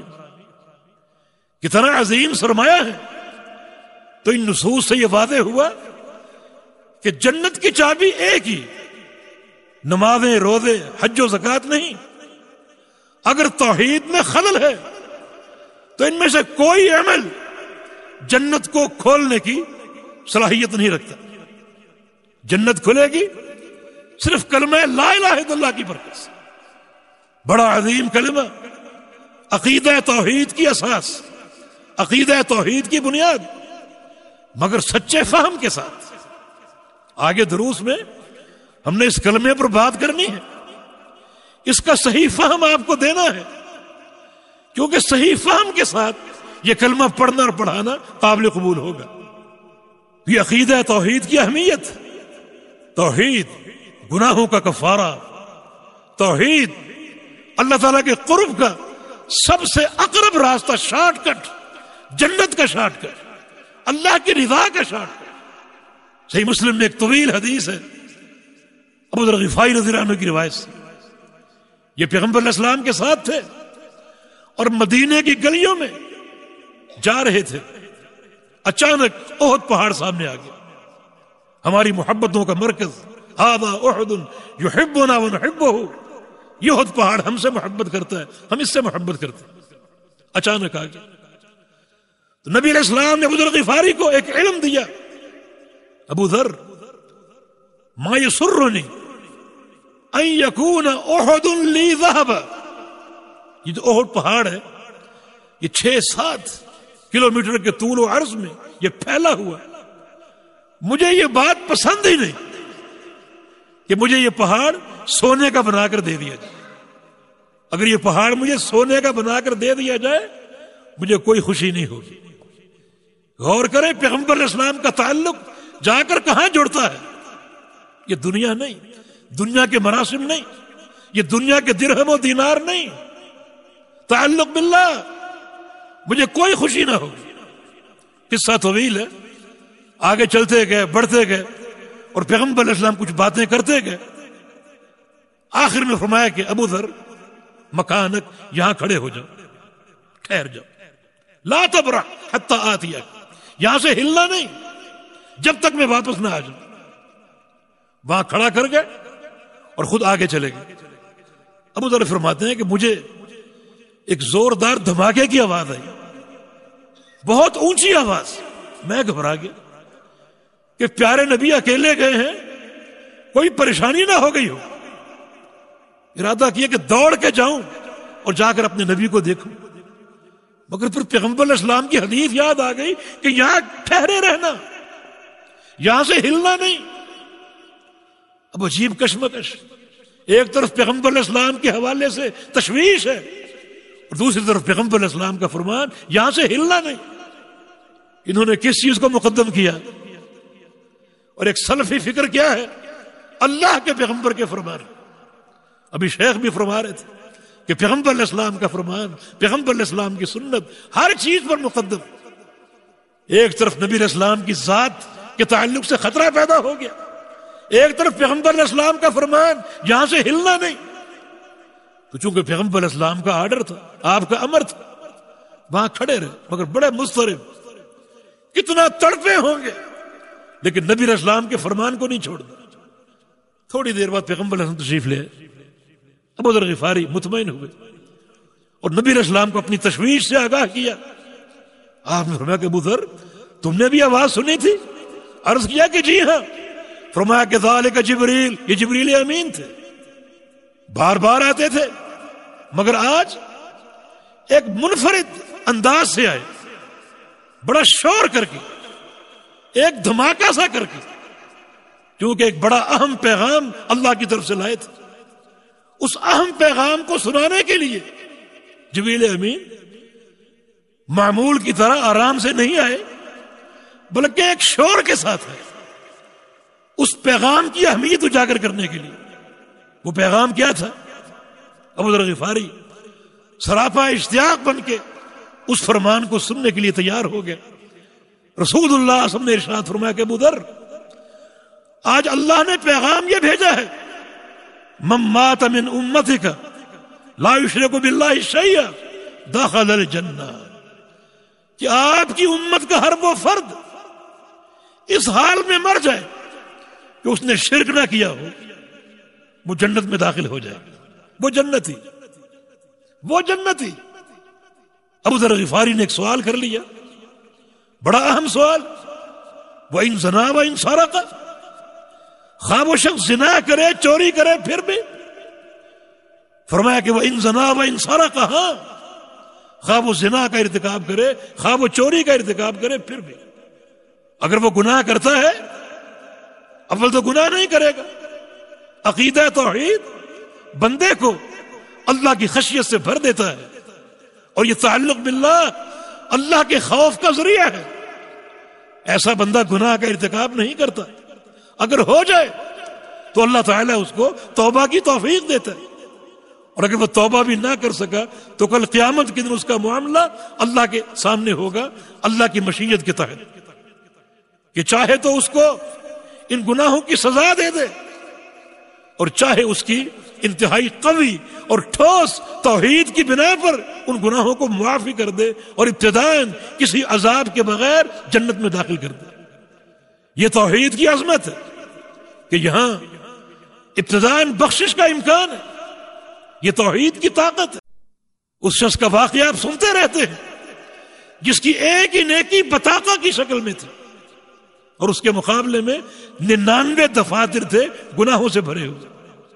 کتنا عظیم سرمایہ ہے. تو ان نصوص سے یہ واضح ہوا کہ جنت کی چابی ایک ہی، نمازیں، روزے، حج و زکوٰۃ نہیں. اگر توحید میں خلل ہے تو ان میں سے کوئی عمل جنت کو کھولنے کی صلاحیت نہیں رکھتا. جنت کھلے گی صرف کلمہ لا الہ الا اللہ کی برکت سے. بڑا عظیم کلمہ، عقیدہ توحید کی اساس، عقیدہ توحید کی بنیاد، مگر سچے فہم کے ساتھ۔ آگے دروس میں ہم نے اس کلمے پر بات کرنی ہے، اس کا صحیح فہم آپ کو دینا ہے، کیونکہ صحیح فہم کے ساتھ یہ کلمہ پڑھنا اور پڑھانا قابل قبول ہوگا۔ یہ عقیدہ توحید کی اہمیت، توحید گناہوں کا کفارہ، توحید اللہ تعالیٰ کے قرب کا سب سے اقرب راستہ، شارٹ کٹ، جنت کا شارٹ کٹ، اللہ کی رضا کا شارٹ کٹ۔ صحیح مسلم میں ایک طویل حدیث ہے ابو ذر غفاری رضی اللہ عنہ کی روایت سے، یہ پیغمبر علیہ السلام کے ساتھ تھے اور مدینے کی گلیوں میں جا رہے تھے، اچانک احد پہاڑ سامنے آ گیا، ہماری محبتوں کا مرکز، ھذا احد یحبنا ونحبہ، یہ احد پہاڑ ہم سے محبت کرتا ہے، ہم اس سے محبت کرتے ہیں۔ اچانک آ گیا تو نبی علیہ السلام نے ابو ذر غفاری کو ایک علم دیا، ابو ذر ما یسرنی ان یکون احد لی ذہبا، یہ جو احد پہاڑ ہے یہ 6-7 کلومیٹر کے طول و عرض میں یہ پھیلا ہوا، مجھے یہ بات پسند ہی نہیں کہ مجھے یہ پہاڑ سونے کا بنا کر دے دیا جائے۔ اگر یہ پہاڑ مجھے سونے کا بنا کر دے دیا جائے مجھے کوئی خوشی نہیں ہوگی۔ غور کریں پیغمبر علیہ السلام کا تعلق جا کر کہاں جڑتا ہے، یہ دنیا نہیں، دنیا کے مراسم نہیں، یہ دنیا کے درہم و دینار نہیں، تعلق باللہ، مجھے کوئی خوشی نہ ہوگی۔ قصہ طویل ہے، آگے چلتے گئے، بڑھتے گئے، اور پیغمبر علیہ السلام کچھ باتیں کرتے گئے، آخر میں فرمایا کہ ابو ذر مکانک، یہاں کھڑے ہو جاؤ، ٹھہر جاؤ، لا تبرح حتی آتیک، یہاں سے ہلنا نہیں جب تک میں واپس نہ آ جاؤں۔ وہاں کھڑا کر گئے اور خود آگے چلے گئے۔ ابو ذر فرماتے ہیں کہ مجھے ایک زوردار دھماکے کی آواز آئی، بہت اونچی آواز، میں گھبرا گیا کہ پیارے نبی اکیلے گئے ہیں، کوئی پریشانی نہ ہو گئی ہو۔ ارادہ کیا کہ دوڑ کے جاؤں اور جا کر اپنے نبی کو دیکھوں، مگر پھر پیغمبر علیہ السلام کی حدیث یاد آ گئی کہ یہاں ٹھہرے رہنا، یہاں سے ہلنا نہیں۔ اب عجیب کشمکش، ایک طرف پیغمبر علیہ السلام کے حوالے سے تشویش ہے اور دوسری طرف پیغمبر علیہ السلام کا فرمان، یہاں سے ہلنا نہیں۔ انہوں نے کس چیز کو مقدم کیا؟ اور ایک سلفی فکر کیا ہے؟ اللہ کے پیغمبر کے فرمان۔ ابھی شیخ بھی فرما رہے تھے کہ پیغمبر علیہ السلام کا فرمان، پیغمبر علیہ السلام کی سنت ہر چیز پر مقدم۔ ایک طرف نبی علیہ السلام کی ذات کے تعلق سے خطرہ پیدا ہو گیا، ایک طرف پیغمبر علیہ السلام کا فرمان، یہاں سے ہلنا نہیں۔ تو چونکہ پیغمبر علیہ السلام کا آرڈر تھا، آپ کا امر تھا، وہاں کھڑے رہے، مگر بڑے مضطرب، کتنا تڑپے ہوں گے، لیکن نبی علیہ السلام کے فرمان کو نہیں چھوڑنا۔ تھوڑی دیر بعد پیغمبر علیہ السلام تشریف لے آئے، ابو ذر غفاری مطمئن ہوئے اور نبی علیہ السلام کو اپنی تشویش سے آگاہ کیا۔ آپ نے فرمایا کہ ابو ذر تم نے بھی آواز سنی تھی؟ عرض کیا کہ جی ہاں۔ فرمایا کہ ذالک جبریل، یہ جبریل امین تھے، بار بار آتے تھے، مگر آج ایک منفرد انداز سے آئے، بڑا شور کر کے، ایک دھماکہ سا کر کے، کیونکہ ایک بڑا اہم پیغام اللہ کی طرف سے لائے تھے۔ اس اہم پیغام کو سنانے کے لیے جبریل امین معمول کی طرح آرام سے نہیں آئے، بلکہ ایک شور کے ساتھ آئے، اس پیغام کی اہمیت اجاگر کرنے کے لیے۔ وہ پیغام کیا تھا؟ ابو ذر غفاری سراپا اشتیاق بن کے اس فرمان کو سننے کے لیے تیار ہو گیا۔ رسول اللہ صلی اللہ علیہ وسلم نے ارشاد فرمایا کہ ابو ذر، آج اللہ نے پیغام یہ بھیجا ہے، من مات من امتک لا یشرک باللہ شیئا دخل الجنہ، کہ آپ کی امت کا ہر وہ فرد اس حال میں مر جائے کہ اس نے شرک نہ کیا ہو، وہ جنت میں داخل ہو جائے، وہ جنتی، وہ جنتی۔ ابو ذر غفاری نے ایک سوال کر لیا، بڑا اہم سوال، وَإِن زَنَا وَإِن سَرَقَ، خواہ وہ شخص زنا کرے، چوری کرے، پھر بھی فرمایا کہ وہ ان زنا و ان سرق، ہاں خواہ وہ زنا کا ارتکاب کرے، خواہ وہ چوری کا ارتکاب کرے، پھر بھی اگر وہ گناہ کرتا ہے اول تو گناہ نہیں کرے گا۔ عقیدہ توحید بندے کو اللہ کی خشیت سے بھر دیتا ہے، اور یہ تعلق باللہ اللہ کے خوف کا ذریعہ ہے۔ ایسا بندہ گناہ کا ارتکاب نہیں کرتا، اگر ہو جائے تو اللہ تعالیٰ اس کو توبہ کی توفیق دیتا ہے، اور اگر وہ توبہ بھی نہ کر سکا تو کل قیامت کے دن اس کا معاملہ اللہ کے سامنے ہوگا اللہ کی مشیت کے تحت، کہ چاہے تو اس کو ان گناہوں کی سزا دے دے، اور چاہے اس کی انتہائی قوی اور ٹھوس توحید کی بنا پر ان گناہوں کو معافی کر دے، اور ابتداً کسی عذاب کے بغیر جنت میں داخل کر دے۔ یہ توحید کی عظمت ہے کہ یہاں ابتداً بخشش کا امکان ہے، یہ توحید کی طاقت ہے۔ اس شخص کا واقعہ آپ سنتے رہتے ہیں جس کی ایک ہی نیکی بطاقہ کی شکل میں تھی، اور اس کے مقابلے میں 99 دفاتر تھے گناہوں سے بھرے ہوئے،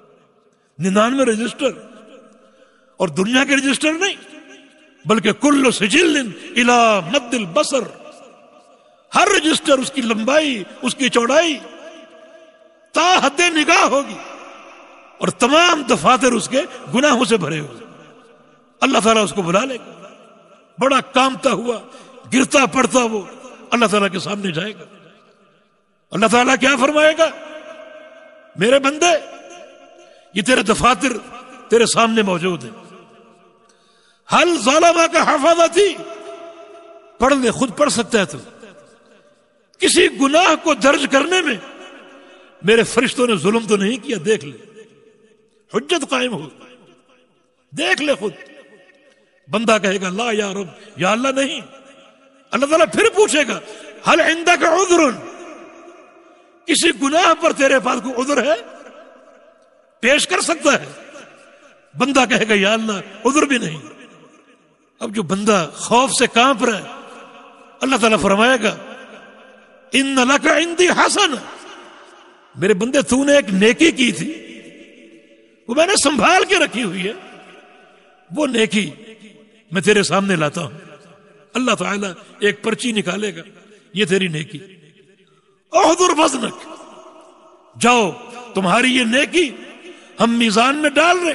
99 رجسٹر، اور دنیا کے رجسٹر نہیں بلکہ کل سجل الی مد البصر، ہر رجسٹر اس کی لمبائی اس کی چوڑائی تا حد نگاہ ہوگی، اور تمام دفاتر اس کے گناہوں سے بھرے ہوئے۔ اللہ تعالیٰ اس کو بلا لے گا، بڑا کامتا ہوا گرتا پڑتا وہ اللہ تعالیٰ کے سامنے جائے گا۔ اللہ تعالیٰ کیا فرمائے گا؟ میرے بندے، یہ تیرے دفاتر تیرے سامنے موجود ہیں، حل ظالمہ کا حفاظتی، پڑھ لے، خود پڑھ سکتا ہے تو، کسی گناہ کو درج کرنے میں میرے فرشتوں نے ظلم تو نہیں کیا، دیکھ لے، حجت قائم ہو، دیکھ لے خود۔ بندہ کہے گا لا یا رب، یا اللہ نہیں۔ اللہ تعالیٰ پھر پوچھے گا حل عندک عذر، کسی گناہ پر تیرے پاس کوئی عذر ہے، پیش کر سکتا ہے؟ بندہ کہے گا یا اللہ عذر بھی نہیں۔ اب جو بندہ خوف سے کانپ رہا ہے، اللہ تعالیٰ فرمائے گا ان لک عندی حسن، میرے بندے تو نے ایک نیکی کی تھی، وہ میں نے سنبھال کے رکھی ہوئی ہے، وہ نیکی میں تیرے سامنے لاتا ہوں۔ اللہ تعالیٰ ایک پرچی نکالے گا، یہ تیری نیکی، احضر وزنک، جاؤ تمہاری یہ نیکی ہم میزان میں ڈال رہے۔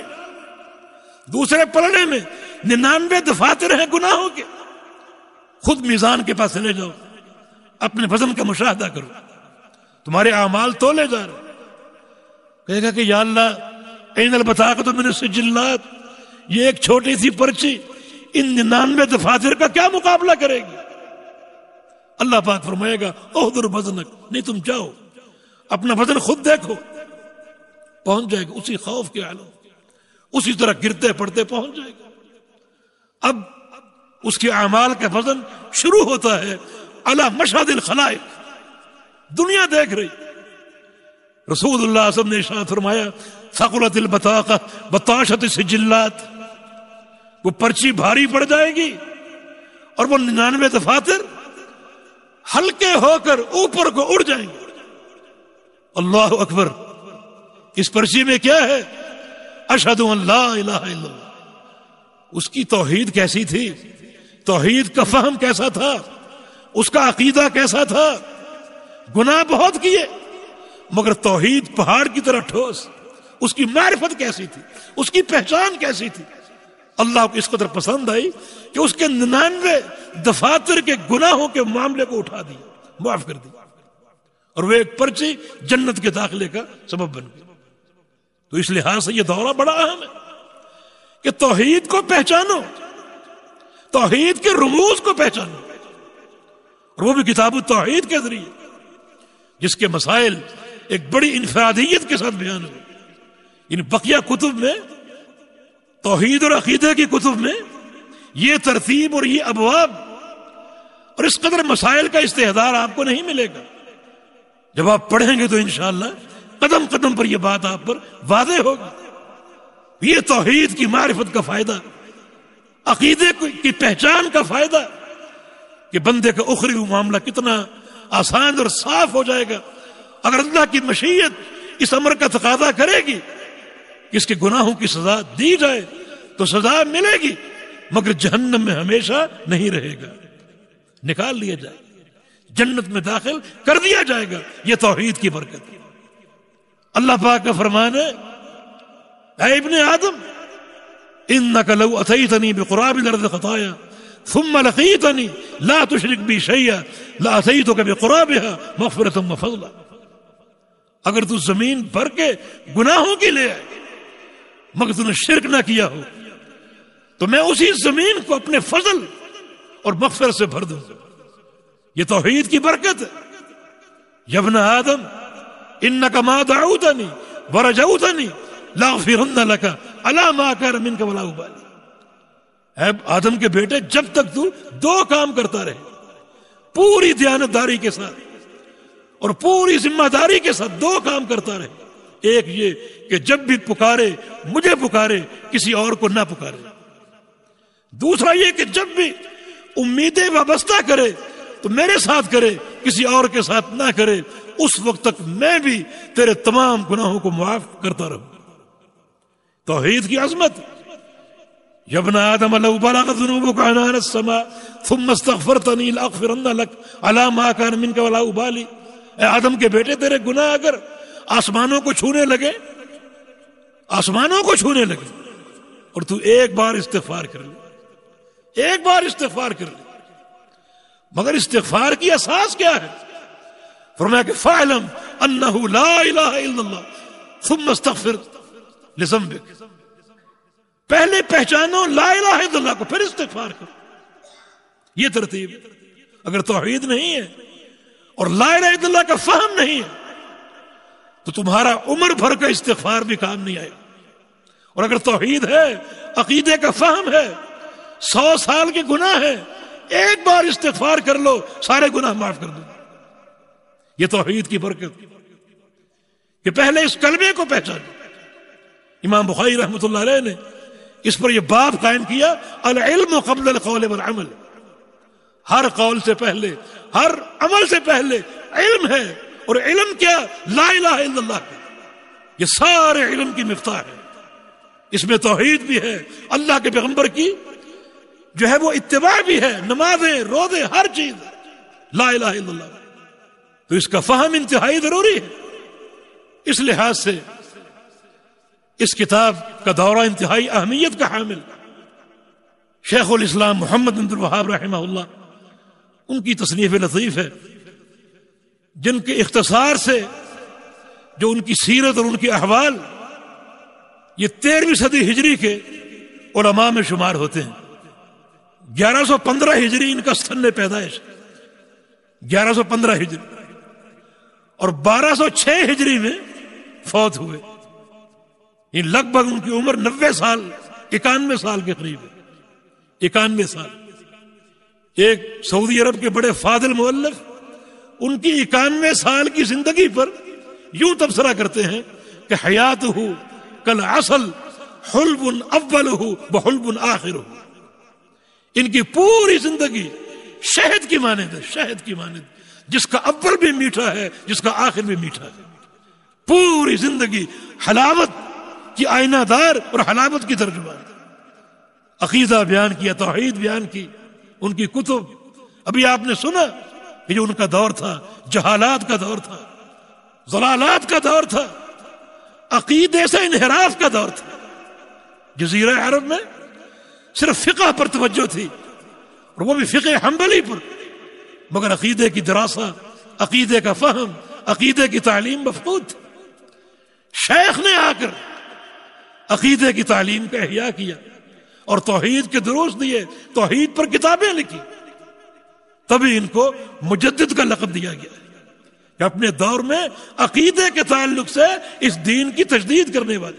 دوسرے پلڑے میں 99 دفاتر ہیں گناہوں کے، خود میزان کے پاس لے جاؤ، اپنے وزن کا مشاہدہ کرو، تمہارے اعمال تولے جا رہے۔ کہے گا کہ یا اللہ این البطاقۃ من السجلات، یہ ایک چھوٹی سی پرچی ان 99 دفاتر کا کیا مقابلہ کرے گی؟ اللہ پاک فرمائے گا احضر وزنک، نہیں تم جاؤ اپنا وزن خود دیکھو، پہنچ جائے گا اسی خوف کے عالم، اسی طرح گرتے پڑتے پہنچ جائے گا۔ اب اس کے اعمال کا وزن شروع ہوتا ہے علی مشہد الخلائق، دنیا دیکھ رہی۔ رسول اللہ صلی اللہ علیہ وسلم نے ارشاد فرمایا ثقلت البطاقہ بطاشت السجلات، وہ پرچی بھاری پڑ جائے گی اور وہ 99 دفاتر ہلکے ہو کر اوپر کو اڑ جائیں گے۔ اللہ اکبر، اس پرچی میں کیا ہے؟ اشہد ان لا الہ الا اللہ۔ اس کی توحید کیسی تھی، توحید کا فہم کیسا تھا، اس کا عقیدہ کیسا تھا؟ گناہ بہت کیے مگر توحید پہاڑ کی طرح ٹھوس، اس کی معرفت کیسی تھی، اس کی پہچان کیسی تھی۔ اللہ کو اس قدر پسند آئی کہ اس کے 99 دفاتر کے گناہوں کے معاملے کو اٹھا دیا، معاف کر دیا، اور وہ ایک پرچی جنت کے داخلے کا سبب بن گئی۔ تو اس لحاظ سے یہ دورہ بڑا اہم ہے کہ توحید کو پہچانو، توحید کے رموز کو پہچانو، اور وہ بھی کتاب التوحید کے ذریعے، جس کے مسائل ایک بڑی انفرادیت کے ساتھ بیان ہوئے۔ ان بقیہ کتب میں، توحید اور عقیدے کی کتب میں یہ ترتیب اور یہ ابواب اور اس قدر مسائل کا استحضار آپ کو نہیں ملے گا۔ جب آپ پڑھیں گے تو انشاءاللہ قدم قدم پر یہ بات آپ پر واضح ہوگی۔ یہ توحید کی معرفت کا فائدہ، عقیدے کی پہچان کا فائدہ، کہ بندے کا اخروی معاملہ کتنا آسان اور صاف ہو جائے گا اگر اللہ کی مشیت اس امر کا تقاضا کرے گی کہ اس کے گناہوں کی سزا دی جائے تو سزا ملے گی، مگر جہنم میں ہمیشہ نہیں رہے گا، نکال لیا جائے گا، جنت میں داخل کر دیا جائے گا۔ یہ توحید کی برکت ہے۔ اللہ پاک کا فرمان ہے، اے ابن آدم انک لو اتیتنی بقراب الارض خطایا ثم لقیتنی لا تشرک بی شیئا لاتیتک بقرابها مغفرۃ وفضلا۔ اگر تو زمین بھر کے گناہوں کی لے آئے مگر تو نے شرک نہ کیا ہو تو میں اسی زمین کو اپنے فضل اور مغفرت سے بھر دوں گا۔ یہ توحید کی برکت ہے۔ یا ابن آدم انک ما دعوتنی ورجوتنی لاغفرن لک علی ما کان منک ولا ابالی۔ اے آدم کے بیٹے، جب تک تو دو کام کرتا رہے، پوری دیانتداری کے ساتھ اور پوری ذمہ داری کے ساتھ دو کام کرتا رہے، ایک یہ کہ جب بھی پکارے مجھے پکارے، کسی اور کو نہ پکارے، دوسرا یہ کہ جب بھی امیدیں وابستہ کرے تو میرے ساتھ کرے، کسی اور کے ساتھ نہ کرے، اس وقت تک میں بھی تیرے تمام گناہوں کو معاف کرتا رہوں۔ توحید کی عظمت۔ یا ابن آدم لو بلغت ذنوبک عنان السماء ثم استغفرتنی لاغفرن لک علی ما کان منک ولا ابالی۔ اے آدم کے بیٹے، تیرے گناہ اگر آسمانوں کو چھونے لگے، آسمانوں کو چھونے لگے، اور تو ایک بار استغفار کر لے، ایک بار استغفار کر لے، مگر استغفار کی اساس کیا ہے؟ فرمایا کہ فاعلم انہ لا الہ الا اللہ ثم استغفر لذنبک۔ پہلے پہچانو لا الہ الا اللہ کو، پھر استغفار کرو۔ یہ ترتیب۔ اگر توحید نہیں ہے اور لا الہ الا اللہ کا فہم نہیں ہے تو تمہارا عمر بھر کا استغفار بھی کام نہیں آئے گا۔ اور اگر توحید ہے، عقیدے کا فہم ہے، 100 سال کے گناہ ہیں، ایک بار استغفار کر لو، سارے گناہ معاف کر دو۔ یہ توحید کی برکت کہ پہلے اس کلمے کو پہچانو۔ امام بخاری رحمۃ اللہ علیہ نے اس پر یہ باب قائم کیا، العلم قبل القول والعمل۔ ہر قول سے پہلے، ہر عمل سے پہلے علم ہے، اور علم کیا؟ لا الہ الا اللہ کا۔ یہ سارے علم کی مفتاح ہے۔ اس میں توحید بھی ہے، اللہ کے پیغمبر کی جو ہے وہ اتباع بھی ہے، نمازیں، روزے، ہر چیز لا الہ الا اللہ۔ تو اس کا فہم انتہائی ضروری ہے۔ اس لحاظ سے اس کتاب کا دورہ انتہائی اہمیت کا حامل۔ شیخ الاسلام محمد بن عبد الوہاب رحمہ اللہ، ان کی تصنیف لطیف ہے جن کے اختصار سے جو ان کی سیرت اور ان کے احوال یہ 13ویں صدی ہجری کے علماء میں شمار ہوتے ہیں۔ 1115 ہجری ان کا سن پیدائش، 1115 ہجری، اور 1206 ہجری میں فوت ہوئے۔ یہ لگ بھگ ان کی عمر 90 سال، 91 سال کے قریب ہے، 91 سال۔ ایک سعودی عرب کے بڑے فاضل مؤلف ان کی 91 سال کی زندگی پر یوں تبصرہ کرتے ہیں کہ حیاتہ کالعسل حلب اولہ وحلب آخرہ۔ ان کی پوری زندگی شہد کی مانند ہے، شہد کی مانند، جس کا اول بھی میٹھا ہے، جس کا آخر بھی میٹھا ہے۔ پوری زندگی حلاوت کی آئینہ دار اور حلاوت کی ترجمان۔ عقیدہ بیان کیا، توحید بیان کی، ان کی کتب۔ ابھی آپ نے سنا کہ جو ان کا دور تھا جہالات کا دور تھا، ضلالات کا دور تھا، عقیدے سے انحراف کا دور تھا۔ جزیرہ عرب میں صرف فقہ پر توجہ تھی، اور وہ بھی فقہ حنبلی پر، مگر عقیدے کی دراسہ، عقیدے کا فہم، عقیدے کی تعلیم مفقود تھی۔ شیخ نے آ کر عقیدے کی تعلیم کا احیاء کیا اور توحید کے دروس دیے، توحید پر کتابیں لکھی، تبھی ان کو مجدد کا لقب دیا گیا کہ اپنے دور میں عقیدے کے تعلق سے اس دین کی تجدید کرنے والے،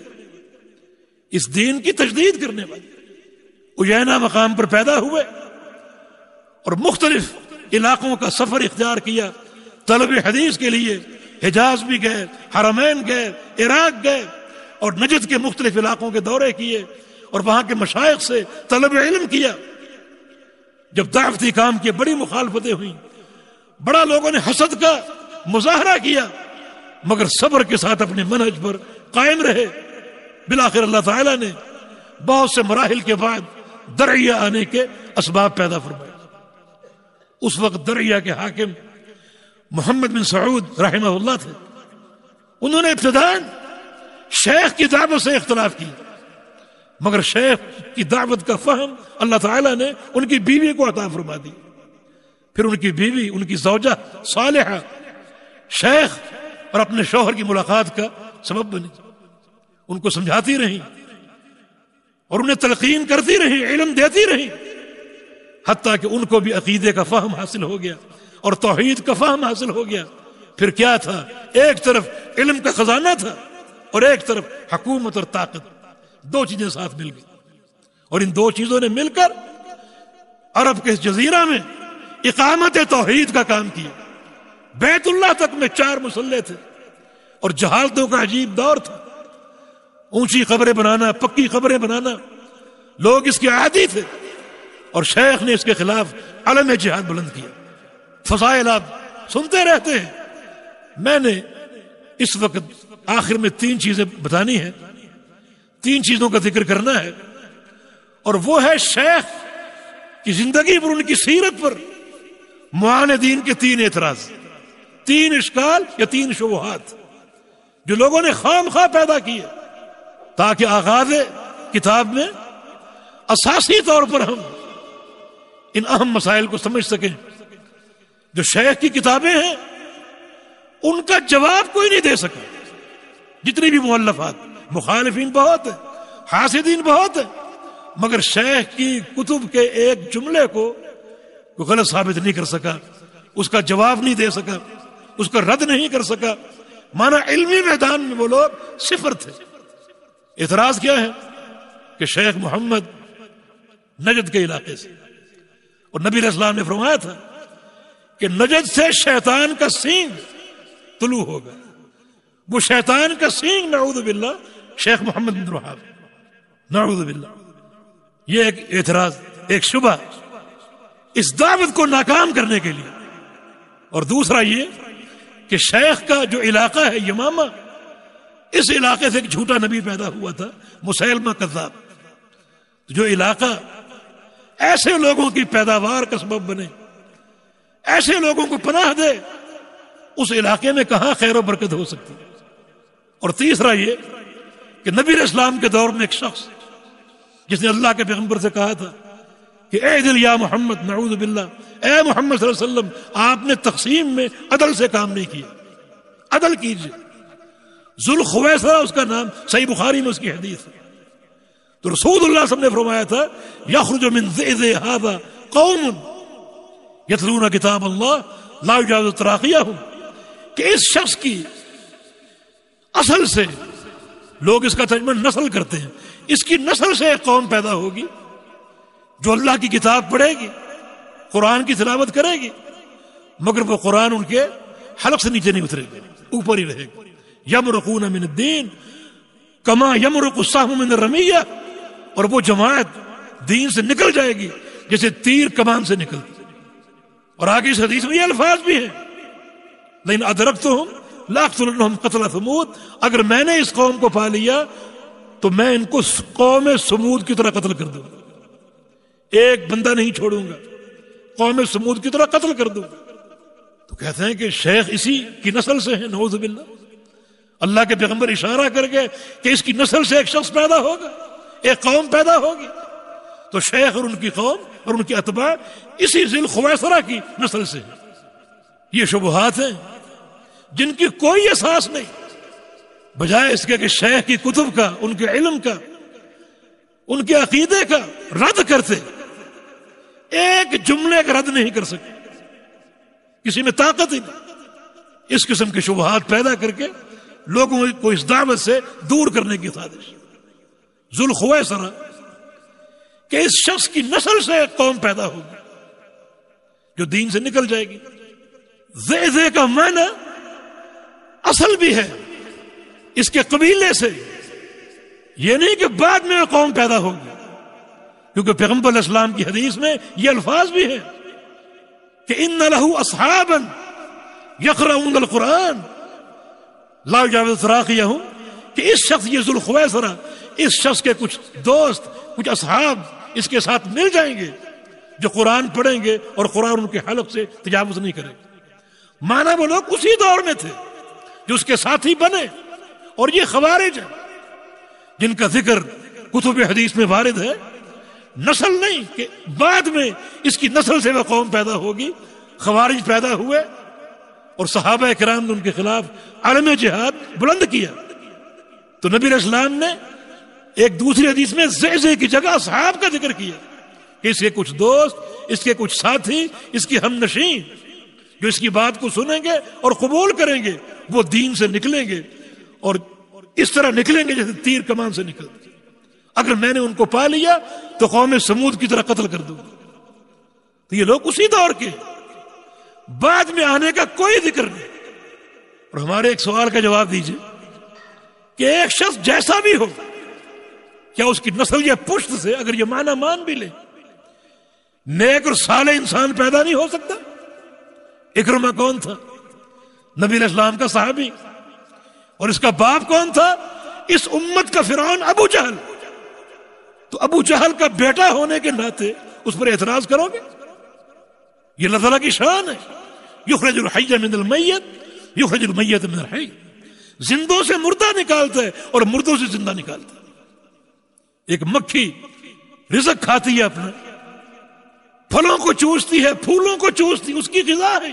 اس دین کی تجدید کرنے والے۔ اجینا مقام پر پیدا ہوئے اور مختلف علاقوں کا سفر اختیار کیا طلب حدیث کے لیے۔ حجاز بھی گئے، حرمین گئے، عراق گئے، اور نجد کے مختلف علاقوں کے دورے کیے اور وہاں کے مشائخ سے طلب علم کیا۔ جب دعوتی کام کی بڑی مخالفتیں ہوئیں، بڑا لوگوں نے حسد کا مظاہرہ کیا، مگر صبر کے ساتھ اپنے منہج پر قائم رہے بالآخر اللہ تعالیٰ نے بہت سے مراحل کے بعد درعیہ آنے کے اسباب پیدا فرمائے. اس وقت درعیہ کے حاکم محمد بن سعود رحمہ اللہ تھے. انہوں نے ابتداءً شیخ کی دعوت سے اختلاف کیا، مگر شیخ کی دعوت کا فہم اللہ تعالیٰ نے ان کی بیوی کو عطا فرما دی. پھر ان کی بیوی، ان کی زوجہ صالحہ، شیخ اور اپنے شوہر کی ملاقات کا سبب بنی. ان کو سمجھاتی رہیں اور انہیں تلقین کرتی رہیں، علم دیتی رہیں، حتیٰ کہ ان کو بھی عقیدے کا فہم حاصل ہو گیا اور توحید کا فہم حاصل ہو گیا. پھر کیا تھا؟ ایک طرف علم کا خزانہ تھا اور ایک طرف حکومت اور طاقت. دو چیزیں ساتھ مل گئی، اور ان دو چیزوں نے مل کر عرب کے اس جزیرہ میں اقامت توحید کا کام کیا. بیت اللہ تک میں 4 مسلح تھے اور جہالتوں کا عجیب دور تھا. اونچی قبریں بنانا، پکی قبریں بنانا، لوگ اس کے عادی تھے، اور شیخ نے اس کے خلاف علم جہاد بلند کیا. فضائل آپ سنتے رہتے ہیں. میں نے اس وقت آخر میں 3 چیزیں بتانی ہیں، 3 چیزوں کا ذکر کرنا ہے، اور وہ ہے شیخ کی زندگی پر، ان کی سیرت پر معاندین کے 3 اعتراض، 3 اشکال یا 3 شبہات جو لوگوں نے خام خواہ پیدا کیے، تاکہ آغاز کتاب میں اساسی طور پر ہم ان اہم مسائل کو سمجھ سکیں. جو شیخ کی کتابیں ہیں ان کا جواب کوئی نہیں دے سکا. جتنی بھی مؤلفات، مخالفین بہت ہیں، حاسدین بہت ہیں، مگر شیخ کی کتب کے ایک جملے کو غلط ثابت نہیں کر سکا، اس کا جواب نہیں دے سکا، اس کا رد نہیں کر سکا. مانا علمی میدان میں وہ لوگ صفر تھے. اعتراض کیا ہے کہ شیخ محمد نجد کے علاقے سے، اور نبی علیہ السلام نے فرمایا تھا کہ نجد سے شیطان کا سینگ طلوع ہوگا. وہ شیطان کا سینگ نعوذ باللہ شیخ محمد بن وہاب، نعوذ باللہ. یہ ایک اعتراض، ایک شبہ اس دعوت کو ناکام کرنے کے لیے. اور دوسرا یہ کہ شیخ کا جو علاقہ ہے یمامہ، اس علاقے سے ایک جھوٹا نبی پیدا ہوا تھا، مسیلمہ کذاب. جو علاقہ ایسے لوگوں کی پیداوار کا سبب بنے، ایسے لوگوں کو پناہ دے، اس علاقے میں کہاں خیر و برکت ہو سکتی. اور تیسرا یہ کہ نبی علیہ السلام کے دور میں ایک شخص جس نے اللہ کے پیغمبر سے کہا تھا کہ اے دل یا محمد، نعوذ باللہ، اے محمد صلی اللہ علیہ وسلم، آپ نے تقسیم میں عدل سے کام نہیں کیا، عدل کیجئے. ذوالخویصرہ اس کا نام، صحیح بخاری میں اس کی حدیث ہے. تو رسول اللہ صلی اللہ علیہ وسلم نے فرمایا تھا یخرج من ذئذ ھذا قوم یتلون کتاب اللہ لا یجاوز تراقیہم، کہ اس شخص کی اصل سے، لوگ اس کا ترجمہ نسل کرتے ہیں، اس کی نسل سے ایک قوم پیدا ہوگی جو اللہ کی کتاب پڑھے گی، قرآن کی تلاوت کرے گی، مگر وہ قرآن ان کے حلق سے نیچے نہیں اترے گا، اوپر ہی رہے گا. یمرقون من الدین کما یمرق السهم من الرمیہ، اور وہ جماعت دین سے نکل جائے گی جیسے تیر کمان سے نکلتی. اور آگے اس حدیث میں یہ الفاظ بھی ہیں لیکن ادرکتہم لاقتلنہم قتل ثمود، اگر میں نے اس قوم کو پا لیا تو میں ان کو قوم ثمود کی طرح قتل کر دوں گا، ایک بندہ نہیں چھوڑوں گا، قوم ثمود کی طرح قتل کر دوں گا. تو کہتے ہیں کہ شیخ اسی کی نسل سے ہیں، نعوذ باللہ. اللہ کے پیغمبر اشارہ کر کے کہ اس کی نسل سے ایک شخص پیدا ہوگا، ایک قوم پیدا ہوگی. تو شیخ اور ان کی قوم اور ان کے اتباع اسی ذوالخویصرہ کی نسل سے ہیں. یہ شبہات ہیں جن کی کوئی اساس نہیں، بجائے اس کے کہ شیخ کی کتب کا، ان کے علم کا، ان کے عقیدے کا رد کرتے، ایک جملے کا رد نہیں کر سکتے، کسی میں طاقت ہی نہیں. اس قسم کے شبہات پیدا کر کے لوگوں کو اس دعوت سے دور کرنے کی سازش. ذوالخویصرہ کہ اس شخص کی نسل سے ایک قوم پیدا ہوگی جو دین سے نکل جائے گی. ذئ کا معنی اصل بھی ہے اس کے قبیلے سے، یہ نہیں کہ بعد میں قوم پیدا ہوگی، کیونکہ پیغمبر علیہ السلام کی حدیث میں یہ الفاظ بھی ہیں کہ ان لہ اصحابا یقرؤون القرآن لا یجاوز تراقیہم، کہ اس شخص یہ ذوالخویصرہ اس شخص کے کچھ دوست، کچھ اصحاب اس کے ساتھ مل جائیں گے جو قرآن پڑھیں گے اور قرآن ان کے حلق سے تجاوز نہیں کرے گا۔ مانا وہ لوگ اسی دور میں تھے جو اس کے ساتھی بنے، اور یہ خوارج ہیں جن کا ذکر کتب حدیث میں وارد ہے۔ نسل نہیں کہ بعد میں اس کی نسل سے وہ قوم پیدا ہوگی، خوارج پیدا ہوئے اور صحابہ کرام نے ان کے خلاف علم جہاد بلند کیا۔ تو نبی علیہ السلام نے ایک دوسری حدیث میں زعزع کی جگہ اصحاب کا ذکر کیا کہ اس کے کچھ دوست، اس کے کچھ ساتھی، اس کی ہم نشین جو اس کی بات کو سنیں گے اور قبول کریں گے، وہ دین سے نکلیں گے اور اس طرح نکلیں گے جیسے تیر کمان سے نکلتے۔ اگر میں نے ان کو پا لیا تو قوم سمود کی طرح قتل کر دوں۔ تو یہ لوگ اسی دور کے، بعد میں آنے کا کوئی ذکر نہیں۔ اور ہمارے ایک سوال کا جواب دیجئے کہ ایک شخص جیسا بھی ہو، کیا اس کی نسل یا پشت سے اگر یہ معنی مان بھی لے نیک اور صالح انسان پیدا نہیں ہو سکتا؟ اکرمہ کون تھا؟ نبی علیہ السلام کا صحابی۔ اور اس کا باپ کون تھا؟ اس امت کا فرعون ابو جہل۔ تو ابو جہل کا بیٹا ہونے کے ناطے اس پر اعتراض کرو گے؟ یہ اللہ تعالیٰ کی شان ہے، یخرج الحی من المیت یخرج المیت من الحی، زندوں سے مردہ نکالتا ہے اور مردوں سے زندہ نکالتا ہے۔ ایک مکھی رزق کھاتی ہے اپنا، پھلوں کو چوستی ہے، پھولوں کو چوستی، اس کی غذا ہے،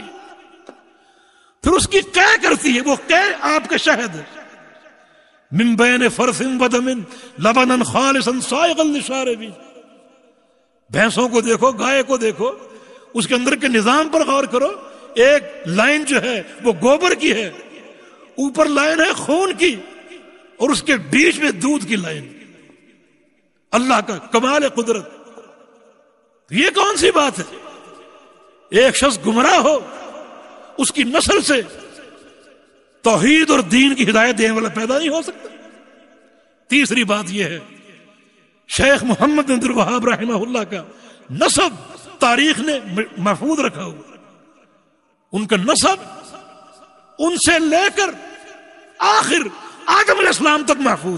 پھر اس کی قے کرتی ہے، وہ قے آپ کا شہد ہے۔ من بین فرث ودم لبنا خالصا سائغا للشاربین، بھینسوں کو دیکھو، گائے کو دیکھو، اس کے اندر کے نظام پر غور کرو۔ ایک لائن جو ہے وہ گوبر کی ہے، اوپر لائن ہے خون کی، اور اس کے بیچ میں دودھ کی لائن۔ اللہ کا کمال قدرت، یہ کون سی بات ہے؟ ایک شخص گمراہ ہو، اس کی نسل سے توحید اور دین کی ہدایت دینے والا پیدا نہیں ہو سکتا۔ تیسری بات یہ ہے، شیخ محمد بن عبد الوہاب رحمہ اللہ کا نسب تاریخ نے محفوظ رکھا ہوا۔ ان کا نسب ان سے لے کر آخر آدم علیہ السلام تک محفوظ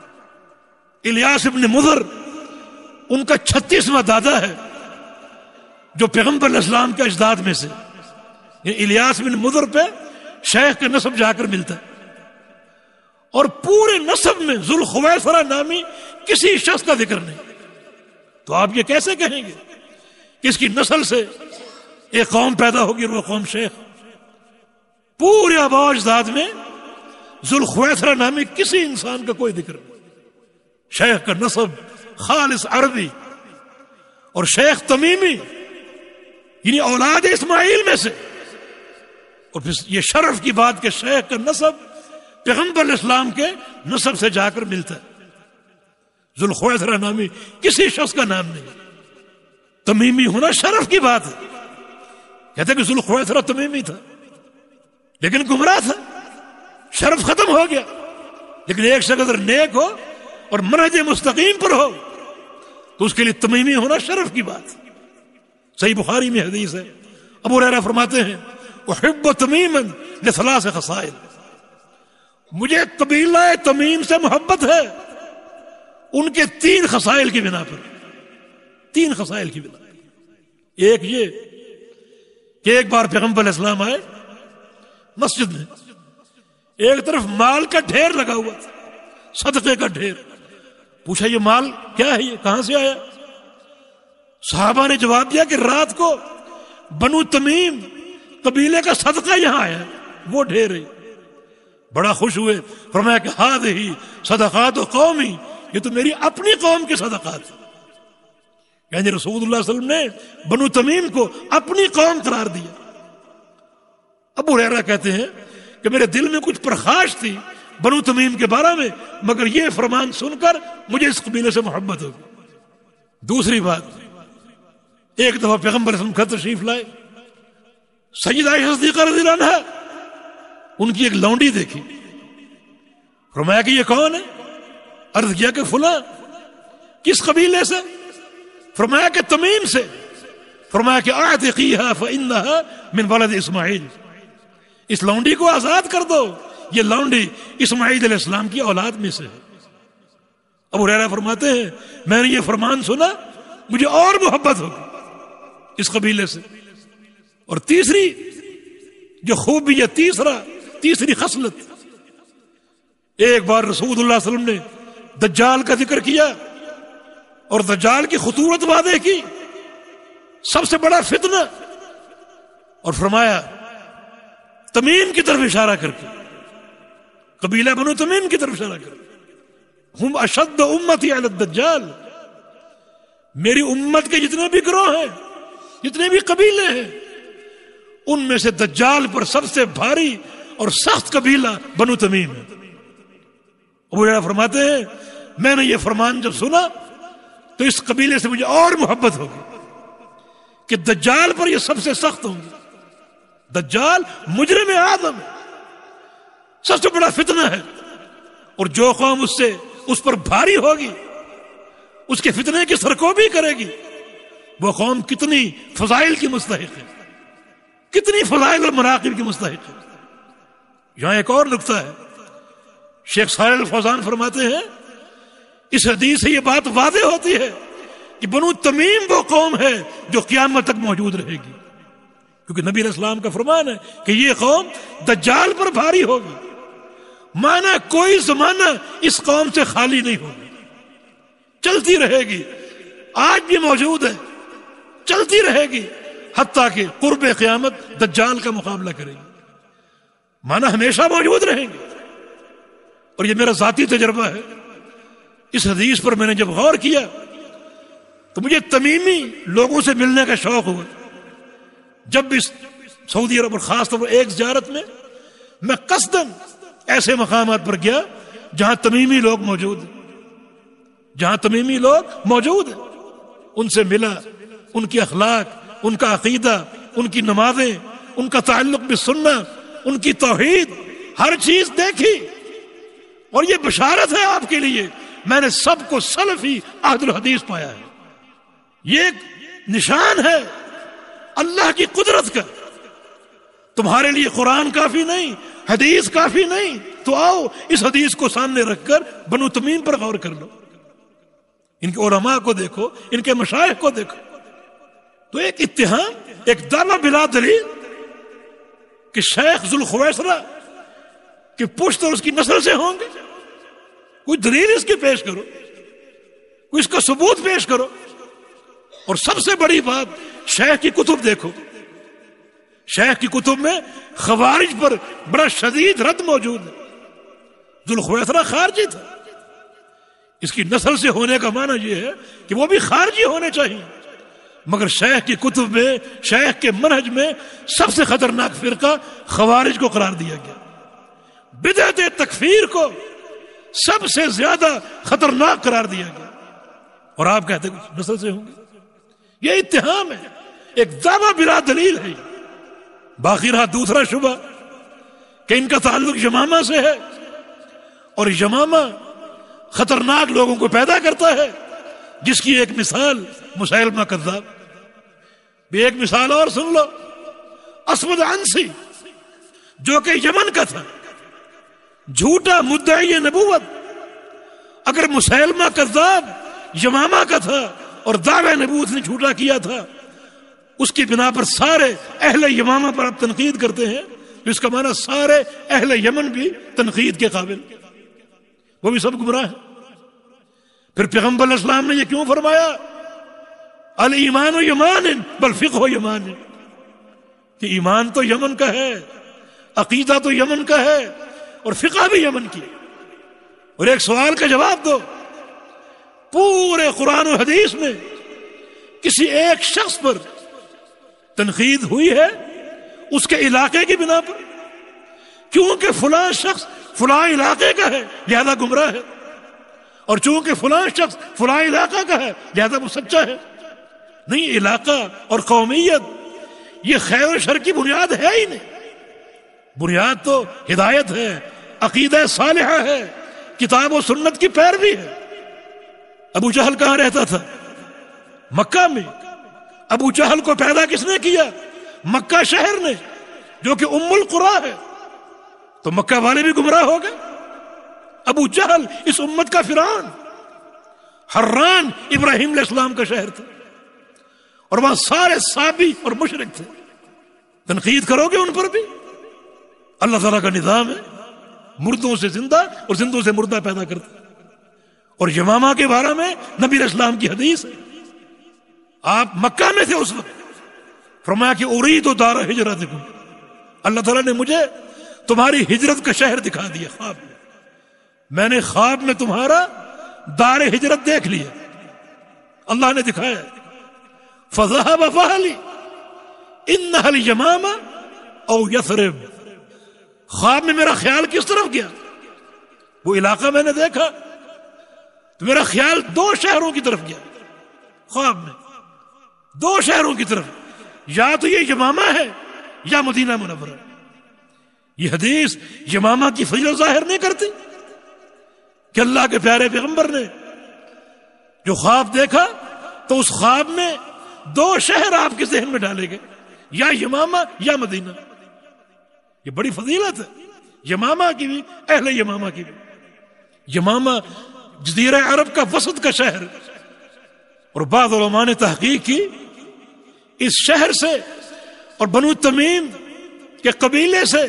ہے۔ الیاس ابن مضر ان کا 36واں دادا ہے جو پیغمبر علیہ السلام کے اجداد میں سے، الیاس بن مضر پہ شیخ کا نسب جا کر ملتا ہے۔ اور پورے نسب میں ذوالخویصرہ نامی کسی شخص کا ذکر نہیں۔ تو آپ یہ کیسے کہیں گے کہ اس کی نسل سے ایک قوم پیدا ہوگی اور وہ قوم شیخ؟ پورے آباء و اجداد میں ذوالخویصرہ نامی کسی انسان کا کوئی ذکر نہیں۔ شیخ کا نسب خالص عربی، اور شیخ تمیمی یعنی اولاد اسماعیل میں سے۔ اور پھر یہ شرف کی بات کہ شیخ کا نسب پیغمبر علیہ السلام کے نسب سے جا کر ملتا ہے۔ ذوالخویصرہ نامی کسی شخص کا نام نہیں۔ تمیمی ہونا شرف کی بات ہے۔ کہتے کہ ذوالخویصرہ تمیمی تھا لیکن گمراہ تھا، شرف ختم ہو گیا۔ لیکن ایک شخص اگر نیک ہو اور منہج مستقیم پر ہو تو اس کے لیے تمیمی ہونا شرف کی بات۔ صحیح بخاری میں حدیث ہے، ابو ہریرہ فرماتے ہیں احب تمیما لثلاث خصائل، مجھے قبیلہ تمیم سے محبت ہے ان کے 3 خصائل کی بنا پر۔ 3 خصائل کی بنا پر۔ ایک یہ کہ ایک بار پیغمبر علیہ السلام آئے مسجد میں، ایک طرف مال کا ڈھیر لگا ہوا تھا، صدقے کا ڈھیر۔ پوچھا یہ مال کیا ہے، یہ کہاں سے آیا؟ صحابہ نے جواب دیا کہ رات کو بنو تمیم قبیلے کا صدقہ یہاں آیا، وہ ڈھیر ہے۔ بڑا خوش ہوئے، فرمایا کہ ہذہ صدقات قومی، یہ تو میری اپنی قوم کے صدقات ہیں۔ یعنی رسول اللہ صلی اللہ علیہ وسلم نے بنو تمیم کو اپنی قوم قرار دیا۔ ابو ہریرہ کہتے ہیں کہ میرے دل میں کچھ پرخاش تھی بنو تمیم کے بارے میں، مگر یہ فرمان سن کر مجھے اس قبیلے سے محبت ہوگی۔ دوسری بات، ایک دفعہ پیغمبر علیہ السلام تشریف لائے، سیدہ عائشہ صدیقہ رضی اللہ عنہا ان کی ایک لونڈی دیکھی، فرمایا کہ یہ کون ہے؟ عرض کیا کہ فلاں۔ کس قبیلے سے؟ فرمایا کہ تمیم سے۔ فرمایا کہ اعتقیھا فانھا من ولد اسماعیل، اس لونڈی کو آزاد کر دو، یہ لونڈی اسماعیل علیہ السلام کی اولاد میں سے ہے۔ ابو ہریرہ فرماتے ہیں میں نے یہ فرمان سنا مجھے اور محبت ہوگی اس قبیلے سے. اور تیسری جو خوبی ہے، تیسری خصلت، ایک بار رسول اللہ صلی اللہ علیہ وسلم نے دجال کا ذکر کیا اور دجال کی خطورت واضح کی، سب سے بڑا فتنہ، اور فرمایا تمیم کی طرف اشارہ کر کے، قبیلہ بنو تمیم کی طرف اشارہ کر کے، ہم اشد امتی علی الدجال، میری امت کے جتنے بھی گروہ ہیں، جتنے بھی قبیلے ہیں، ان میں سے دجال پر سب سے بھاری اور سخت قبیلہ بنو تمیم ہے. ابو ہریرہ فرماتے ہیں میں نے یہ فرمان جب سنا تو اس قبیلے سے مجھے اور محبت ہوگی کہ دجال پر یہ سب سے سخت ہوں گے. دجال مجرم اعظم ہے، سب سے بڑا فتنہ ہے، اور جو قوم اس پر بھاری ہوگی، اس کے فتنے کی سرکوبی کرے گی، وہ قوم کتنی فضائل کی مستحق ہے، کتنی فضائل اور مناقب کی مستحق ہے. یہاں ایک اور نقطہ ہے، شیخ صالح الفوزان فرماتے ہیں اس حدیث سے یہ بات واضح ہوتی ہے کہ بنو تمیم وہ قوم ہے جو قیامت تک موجود رہے گی، کیونکہ نبی علیہ السلام کا فرمان ہے کہ یہ قوم دجال پر بھاری ہوگی. مانا کوئی زمانہ اس قوم سے خالی نہیں ہوگی، چلتی رہے گی، آج بھی موجود ہے، چلتی رہے گی حتیٰ کہ قرب قیامت دجال کا مقابلہ کریں گے. مانا ہمیشہ موجود رہیں گے. اور یہ میرا ذاتی تجربہ ہے، اس حدیث پر میں نے جب غور کیا تو مجھے تمیمی لوگوں سے ملنے کا شوق ہوا. جب بھی سعودی عرب اور خاص طور پر ایک زیارت میں قصداً ایسے مقامات پر گیا جہاں تمیمی لوگ موجود ہیں، ان سے ملا، ان کی اخلاق، ان کا عقیدہ، ان کی نمازیں، ان کا تعلق بالسنہ، ان کی توحید، ہر چیز دیکھی. اور یہ بشارت ہے آپ کے لیے، میں نے سب کو سلفی عہد الحدیث پایا ہے. یہ ایک نشان ہے اللہ کی قدرت کا. تمہارے لیے قرآن کافی نہیں، حدیث کافی نہیں، تو آؤ اس حدیث کو سامنے رکھ کر بنو تمیم پر غور کر لو، ان کے علماء کو دیکھو، ان کے مشائخ کو دیکھو. تو ایک اتہام، ایک دعویٰ بلا دلیل کہ شیخ ذوالخویسرہ کہ پشت اور اس کی نسل سے ہوں گے، کوئی دلیل اس کی پیش کرو، کوئی اس کا ثبوت پیش کرو. اور سب سے بڑی بات، شیخ کی کتب دیکھو، شیخ کی کتب میں خوارج پر بڑا شدید رد موجود ہے. ذوالخویسرہ خارجی تھا، اس کی نسل سے ہونے کا معنی یہ ہے کہ وہ بھی خارجی ہونے چاہیے، مگر شیخ کی کتب میں، شیخ کے منہج میں سب سے خطرناک فرقہ خوارج کو قرار دیا گیا. بدعت تکفیر کو سب سے زیادہ خطرناک قرار دیا گیا، اور آپ کہتے ہیں نسل سے ہوں گے. یہ اتہام ہے، ایک دعویٰ بلا دلیل ہے. باقی رہا دوسرا شبہ کہ ان کا تعلق یمامہ سے ہے، اور یمامہ خطرناک لوگوں کو پیدا کرتا ہے، جس کی ایک مثال مسیلمہ کذاب. بھی ایک مثال اور سن لو، اسود عنسی جو کہ یمن کا تھا، جھوٹا مدعی نبوت. اگر مسیلمہ کذاب یمامہ کا تھا اور دعوی نبوت نے جھوٹا کیا تھا، اس کی بنا پر سارے اہل یمامہ پر آپ تنقید کرتے ہیں، جس کا معنی سارے اہل یمن بھی تنقید کے قابل، وہ بھی سب گمراہ ہیں. پھر پیغمبر علیہ السلام نے یہ کیوں فرمایا الایمان یمان بل فقہ یمان، کہ ایمان تو یمن کا ہے، عقیدہ تو یمن کا ہے، اور فقہ بھی یمن کی. اور ایک سوال کا جواب دو، پورے قرآن و حدیث میں کسی ایک شخص پر تنقید ہوئی ہے اس کے علاقے کی بنا پر؟ کیونکہ فلاں شخص فلاں علاقے کا ہے لہذا گمراہ ہے، اور چونکہ فلاں شخص فلاں علاقہ کا ہے لہذا وہ سچا ہے. نہیں، علاقہ اور قومیت یہ خیر و شر کی بنیاد ہے ہی نہیں. بنیاد تو ہدایت ہے، عقیدہ صالحہ ہے، کتاب و سنت کی پیروی ہے. ابو جہل کہاں رہتا تھا؟ مکہ میں. ابو جہل کو پیدا کس نے کیا؟ مکہ شہر نے، جو کہ ام القریٰ ہے. تو مکہ والے بھی گمراہ ہو گئے. ابو جہل اس امت کا فرعون، حران ابراہیم علیہ السلام کا شہر تھا، اور وہاں سارے صابی اور مشرک تھے. تنقید کرو گے ان پر بھی؟ اللہ تعالیٰ کا نظام ہے، مردوں سے زندہ اور زندوں سے مردہ پیدا کرتا. اور یمامہ کے بارے میں نبی علیہ السلام کی حدیث ہے. آپ مکہ میں تھے اس وقت، فرمایا کہ اريد دار ہجرتکم، اللہ تعالیٰ نے مجھے تمہاری ہجرت کا شہر دکھا دیا خواب میں. میں نے خواب میں تمہارا دار ہجرت دیکھ لیا، اللہ نے دکھایا. فذهب فهلي انها اليمامہ او یثرب. خواب میں میرا خیال کس طرف گیا؟ وہ علاقہ میں نے دیکھا تو میرا خیال 2 شہروں کی طرف گیا. خواب میں 2 شہروں کی طرف، یا تو یہ یمامہ ہے یا مدینہ منورہ. یہ حدیث یمامہ کی فضیلت ظاہر نہیں کرتی کہ اللہ کے پیارے پیغمبر نے جو خواب دیکھا تو اس خواب میں 2 شہر آپ کے ذہن میں ڈالے گئے، یا یمامہ یا مدینہ. یہ بڑی فضیلت ہے یمامہ کی بھی، اہل یمامہ کی بھی. یمامہ جزیرہ عرب کا وسط کا شہر، اور بعض علماء نے تحقیق کی اس شہر سے اور بنو تمیم کے قبیلے سے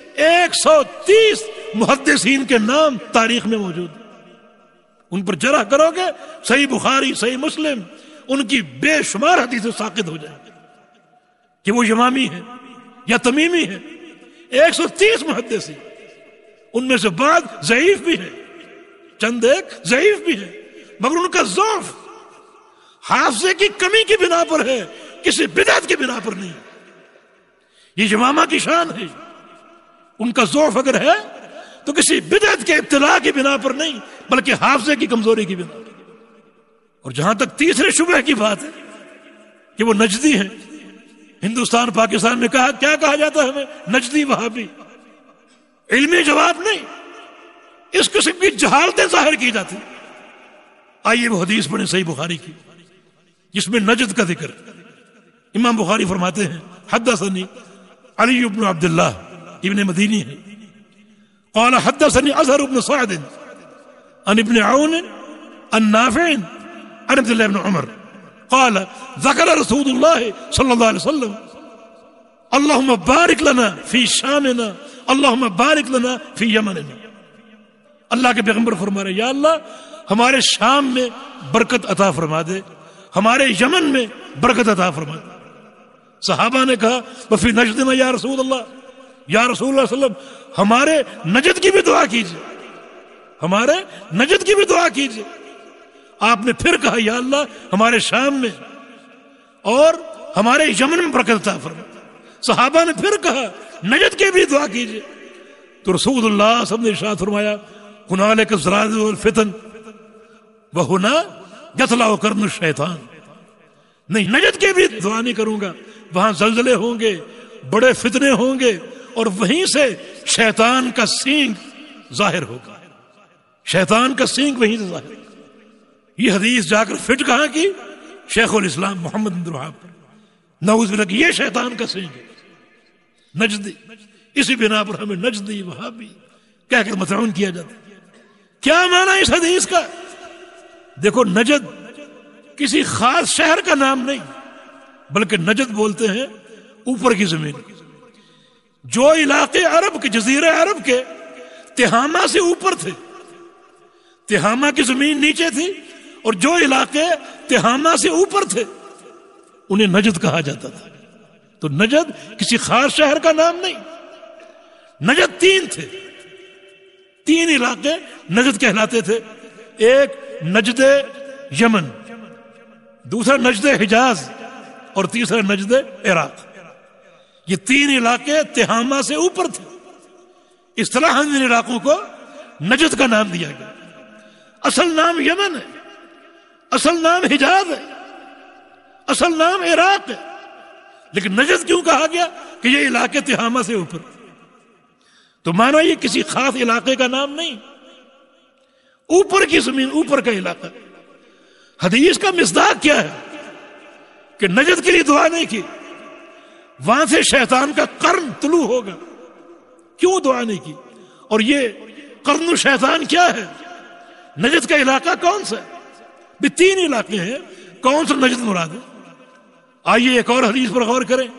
130 محدثین کے نام تاریخ میں موجود ہیں. ان پر جرح کرو گے صحیح بخاری صحیح مسلم ان کی بے شمار حدیثیں ساقط ہو جائیں گے کہ وہ یمامی ہیں یا تمیمی ہیں. 130 محدثین، ان میں سے بعض ضعیف بھی ہیں، چند ایک ضعیف بھی ہیں، مگر ان کا ضعف حافظے کی کمی کی بنا پر ہے، کسی بدعت کی بنا پر نہیں. یہ یمامہ کی شان ہے. ان کا ضعف اگر ہے تو کسی بدعت کے ابتلاء کی بنا پر نہیں، بلکہ حافظے کی کمزوری کی بنا پر. اور جہاں تک تیسرے شبہ کی بات ہے کہ وہ نجدی ہیں، ہندوستان پاکستان میں کیا کہا جاتا ہے ہمیں؟ نجدی وہابی. علمی جواب نہیں، اس قسم کی جہالتیں ظاہر کی جاتی. آئیے وہ حدیث پڑھیں صحیح بخاری کی جس میں نجد کا ذکر. امام بخاری فرماتے ہیں حدثني علی بن عبد اللہ ابن مدینی ہے، قال حدثني ازہر بن سعد عن ابن عون عن نافع عن عبد الله بن عمر قال ذكر رسول الله صلى الله عليه وسلم اللهم بارك لنا في شامنا اللهم بارك لنا في یمننا. اللہ کے پیغمبر فرما رہے یا اللہ ہمارے شام میں برکت عطا فرما دے، ہمارے یمن میں برکت عطا فرما دے. صحابہ نے کہا وفی نجدنا یا رسول اللہ، یا رسول اللہ صلی اللہ علیہ وسلم ہمارے نجد کی بھی دعا کیجئے، ہمارے نجد کی بھی دعا کیجئے. آپ نے پھر کہا یا اللہ ہمارے شام میں اور ہمارے یمن میں برکت عطا فرما. صحابہ نے پھر کہا نجد کی بھی دعا کیجئے. تو رسول اللہ صلی اللہ علیہ وسلم نے ارشاد فرمایا ہنالک الزلازل والفتن وہنا یطلع قرن الشیطان. نہیں، نجد کی بھی دعا نہیں کروں گا، وہاں زلزلے ہوں گے، بڑے فتنے ہوں گے، اور وہیں سے شیطان کا سینگ ظاہر ہوگا. شیطان کا سینگ وہیں سے ظاہر ہوگا. یہ حدیث جا کر فٹ کہاں کی؟ شیخ الاسلام محمد بن وہاب پر. نعوذ باللہ، یہ شیطان کا سینگ ہے نجدی. اسی بنا پر ہمیں نجدی وہابی کہہ کر مطعون کیا جاتا ہے. کیا معنی اس حدیث کا؟ دیکھو، نجد کسی خاص شہر کا نام نہیں، بلکہ نجد بولتے ہیں اوپر کی زمین. جو علاقے عرب کے، جزیرہ عرب کے تہامہ سے اوپر تھے، تہامہ کی زمین نیچے تھی، اور جو علاقے تہامہ سے اوپر تھے انہیں نجد کہا جاتا تھا. تو نجد کسی خاص شہر کا نام نہیں. نجد 3 تھے، 3 علاقے نجد کہلاتے تھے. ایک نجد یمن، دوسرا نجد حجاز، اور تیسرا نجد عراق. یہ 3 علاقے تہامہ سے اوپر تھے. اصطلاحاً ان علاقوں کو نجد کا نام دیا گیا. اصل نام یمن ہے، اصل نام حجاز ہے، اصل نام عراق ہے، لیکن نجد کیوں کہا گیا؟ کہ یہ علاقے تہامہ سے اوپر. تو مانا یہ کسی خاص علاقے کا نام نہیں، اوپر کی زمین، اوپر کا علاقہ. حدیث کا مصداق کیا ہے کہ نجد کے لیے دعا نہیں کی، وہاں سے شیطان کا قرن طلوع ہوگا، کیوں دعا نہیں کی؟ اور یہ قرن شیطان کیا ہے؟ نجد کا علاقہ کون سا ہے؟ بھی 3 علاقے ہیں، کون سا نجد مراد ہے؟ آئیے ایک اور حدیث پر غور کریں.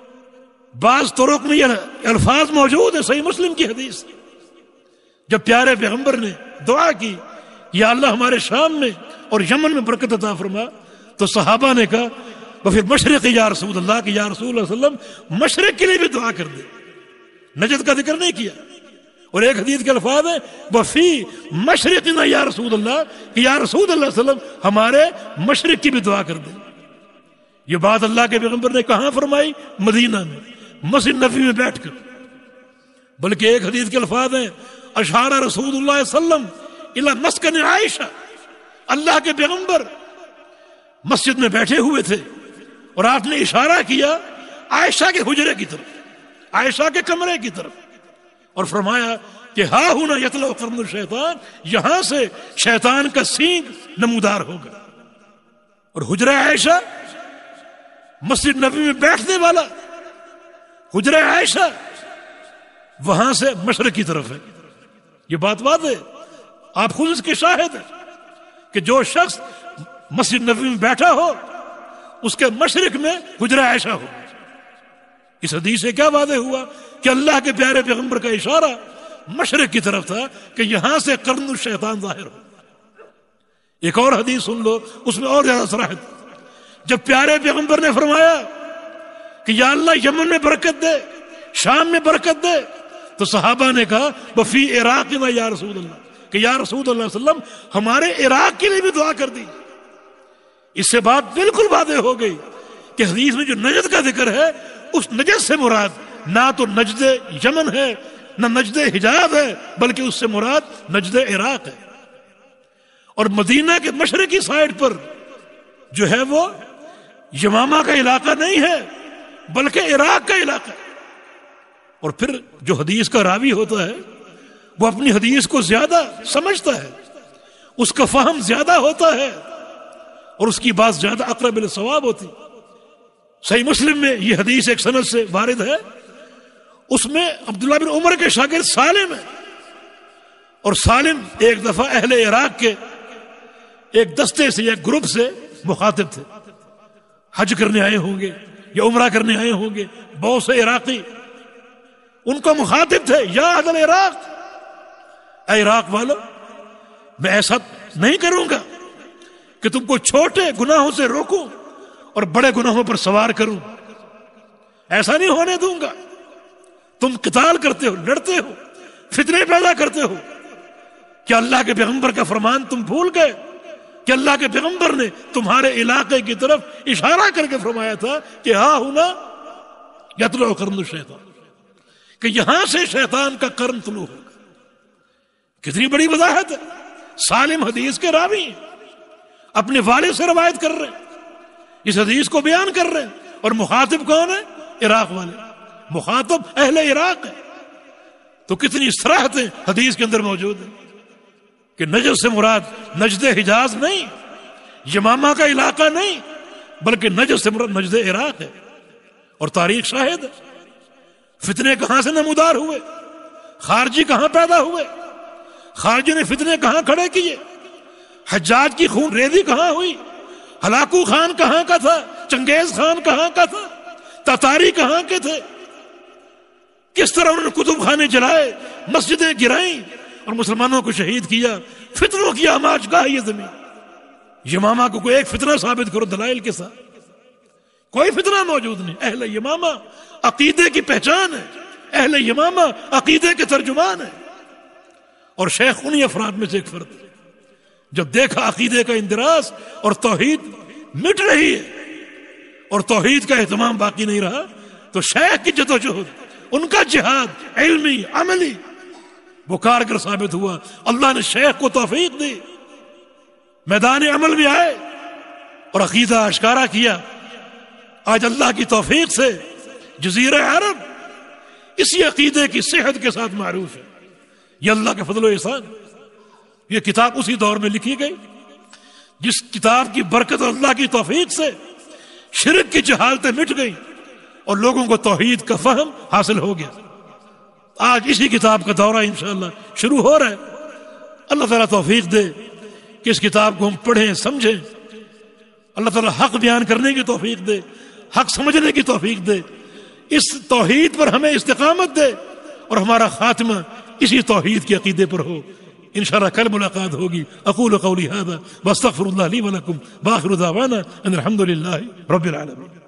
بعض طرق میں یہ الفاظ موجود ہیں، صحیح مسلم کی حدیث. جب پیارے پیغمبر نے دعا کی یا اللہ ہمارے شام میں اور یمن میں برکت عطا فرما، تو صحابہ نے کہا وفی المشرق یا رسول اللہ، کہ یا رسول اللہ صلی اللہ علیہ وسلم مشرق کے لیے بھی دعا کر دے. نجد کا ذکر نہیں کیا. اور ایک حدیث کے الفاظ ہیں وفی مشرقنا یا رسول اللہ، کہ یا رسول اللہ صلی اللہ علیہ وسلم ہمارے مشرق کی بھی دعا کر دے. یہ بات اللہ کے پیغمبر نے کہاں فرمائی؟ مدینہ میں، مسجد نبوی میں بیٹھ کر. بلکہ ایک حدیث کے الفاظ ہیں اشار رسول اللہ صلی اللہ علیہ وسلم الی مسکن عائشہ، اللہ کے پیغمبر مسجد میں بیٹھے ہوئے تھے اور آپ نے اشارہ کیا عائشہ کے حجرے کی طرف، عائشہ کے کمرے کی طرف، اور فرمایا کہ ہا ہونا یطلع قرن الشیطان، یہاں سے شیطان کا سینگ نمودار ہوگا. اور حجرہ عائشہ مسجد نبی میں بیٹھنے والا حجرہ عائشہ وہاں سے مشرق کی طرف ہے. یہ بات واضح، آپ خود اس کے شاہد ہیں کہ جو شخص مسجد نبوی میں بیٹھا ہو اس کے مشرق میں حجرہ عائشہ ہو. اس حدیث سے کیا واضح ہوا کہ اللہ کے پیارے پیغمبر کا اشارہ مشرق کی طرف تھا کہ یہاں سے قرن الشیطان ظاہر ہو. ایک اور حدیث سن لو، اس میں اور زیادہ صراحت. جب پیارے پیغمبر نے فرمایا کہ یا اللہ یمن میں برکت دے، شام میں برکت دے، تو صحابہ نے کہا وفی عراقنا یا رسول اللہ، کہ یا رسول اللہ صلی اللہ علیہ وسلم ہمارے عراق کے لیے بھی دعا کر دی. اس سے بات بالکل واضح ہو گئی کہ حدیث میں جو نجد کا ذکر ہے اس نجد سے مراد نہ تو نجد یمن ہے نہ نجد حجاز ہے، بلکہ اس سے مراد نجد عراق ہے. اور مدینہ کے مشرقی سائڈ پر جو ہے وہ یمامہ کا علاقہ نہیں ہے بلکہ عراق کا علاقہ ہے. اور پھر جو حدیث کا راوی ہوتا ہے وہ اپنی حدیث کو زیادہ سمجھتا ہے، اس کا فہم زیادہ ہوتا ہے اور اس کی بات زیادہ اقرب للصواب ہوتی. صحیح مسلم میں یہ حدیث ایک سند سے وارد ہے، اس میں عبداللہ بن عمر کے شاگرد سالم ہے، اور سالم ایک دفعہ اہل عراق کے ایک دستے سے یا گروپ سے مخاطب تھے. حج کرنے آئے ہوں گے یا عمرہ کرنے آئے ہوں گے، بہت سے عراقی ان کو مخاطب تھے، یا اہل العراق، اے عراق والو، میں ایسا نہیں کروں گا کہ تم کو چھوٹے گناہوں سے روکوں اور بڑے گناہوں پر سوار کروں. ایسا نہیں ہونے دوں گا. تم قتال کرتے ہو، لڑتے ہو، فتنے پیدا کرتے ہو. کیا اللہ کے پیغمبر کا فرمان تم بھول گئے کہ اللہ کے پیغمبر نے تمہارے علاقے کی طرف اشارہ کر کے فرمایا تھا کہ ہاں ہونا یطلع قرن الشیطان، کہ یہاں سے شیطان کا قرن طلوع ہوگا. کتنی بڑی وضاحت ہے. سالم حدیث کے راوی ہیں، اپنے والد سے روایت کر رہے ہیں، اس حدیث کو بیان کر رہے ہیں، اور مخاطب کون ہے؟ عراق والے. مخاطب اہل عراق ہے. تو کتنی صراحتیں حدیث کے اندر موجود ہیں کہ نجد سے مراد نجد حجاز نہیں، یمامہ کا علاقہ نہیں، بلکہ نجد سے مراد نجد عراق ہے. اور تاریخ شاہد ہے. فتنے کہاں سے نمودار ہوئے، خارجی کہاں پیدا ہوئے، خارجی نے فتنے کہاں کھڑے کیے، حجاج کی خون ریزی کہاں ہوئی، ہلاکو خان کہاں کا تھا، چنگیز خان کہاں کا تھا، تاتاری کہاں کے تھے، کس طرح انہوں نے کتب خانے جلائے، مسجدیں گرائیں اور مسلمانوں کو شہید کیا. فتنوں کی آماج گاہ یہ زمین. یمامہ کو کوئی ایک فتنہ ثابت کرو دلائل کے ساتھ، کوئی فتنہ موجود نہیں. اہل یمامہ عقیدے کی پہچان ہے، اہل یمامہ عقیدے کے ترجمان ہے. اور شیخ انہی افراد میں سے ایک فرد ہے. جب دیکھا عقیدے کا اندراس اور توحید مٹ رہی ہے اور توحید کا اہتمام باقی نہیں رہا، تو شیخ کی جدوجہد، ان کا جہاد علمی عملی وہ کارگر ثابت ہوا. اللہ نے شیخ کو توفیق دی، میدان عمل میں آئے اور عقیدہ اشکارا کیا. آج اللہ کی توفیق سے جزیرہ عرب اسی عقیدے کی صحت کے ساتھ معروف ہے. یہ اللہ کے فضل و احسان. یہ کتاب اسی دور میں لکھی گئی جس کتاب کی برکت اور اللہ کی توفیق سے شرک کی جہالتیں مٹ گئی اور لوگوں کو توحید کا فہم حاصل ہو گیا. آج اسی کتاب کا دورہ انشاءاللہ شروع ہو رہا ہے. اللہ تعالیٰ توفیق دے کہ اس کتاب کو ہم پڑھیں سمجھیں. اللہ تعالیٰ حق بیان کرنے کی توفیق دے، حق سمجھنے کی توفیق دے، اس توحید پر ہمیں استقامت دے اور ہمارا خاتمہ اسی توحید کے عقیدے پر ہو. انشاءاللہ کل ملاقات ہوگی. اقول قولی ھذا واستغفر اللہ لی ولکم، وآخر دعوانا ان الحمد للہ رب العالمین.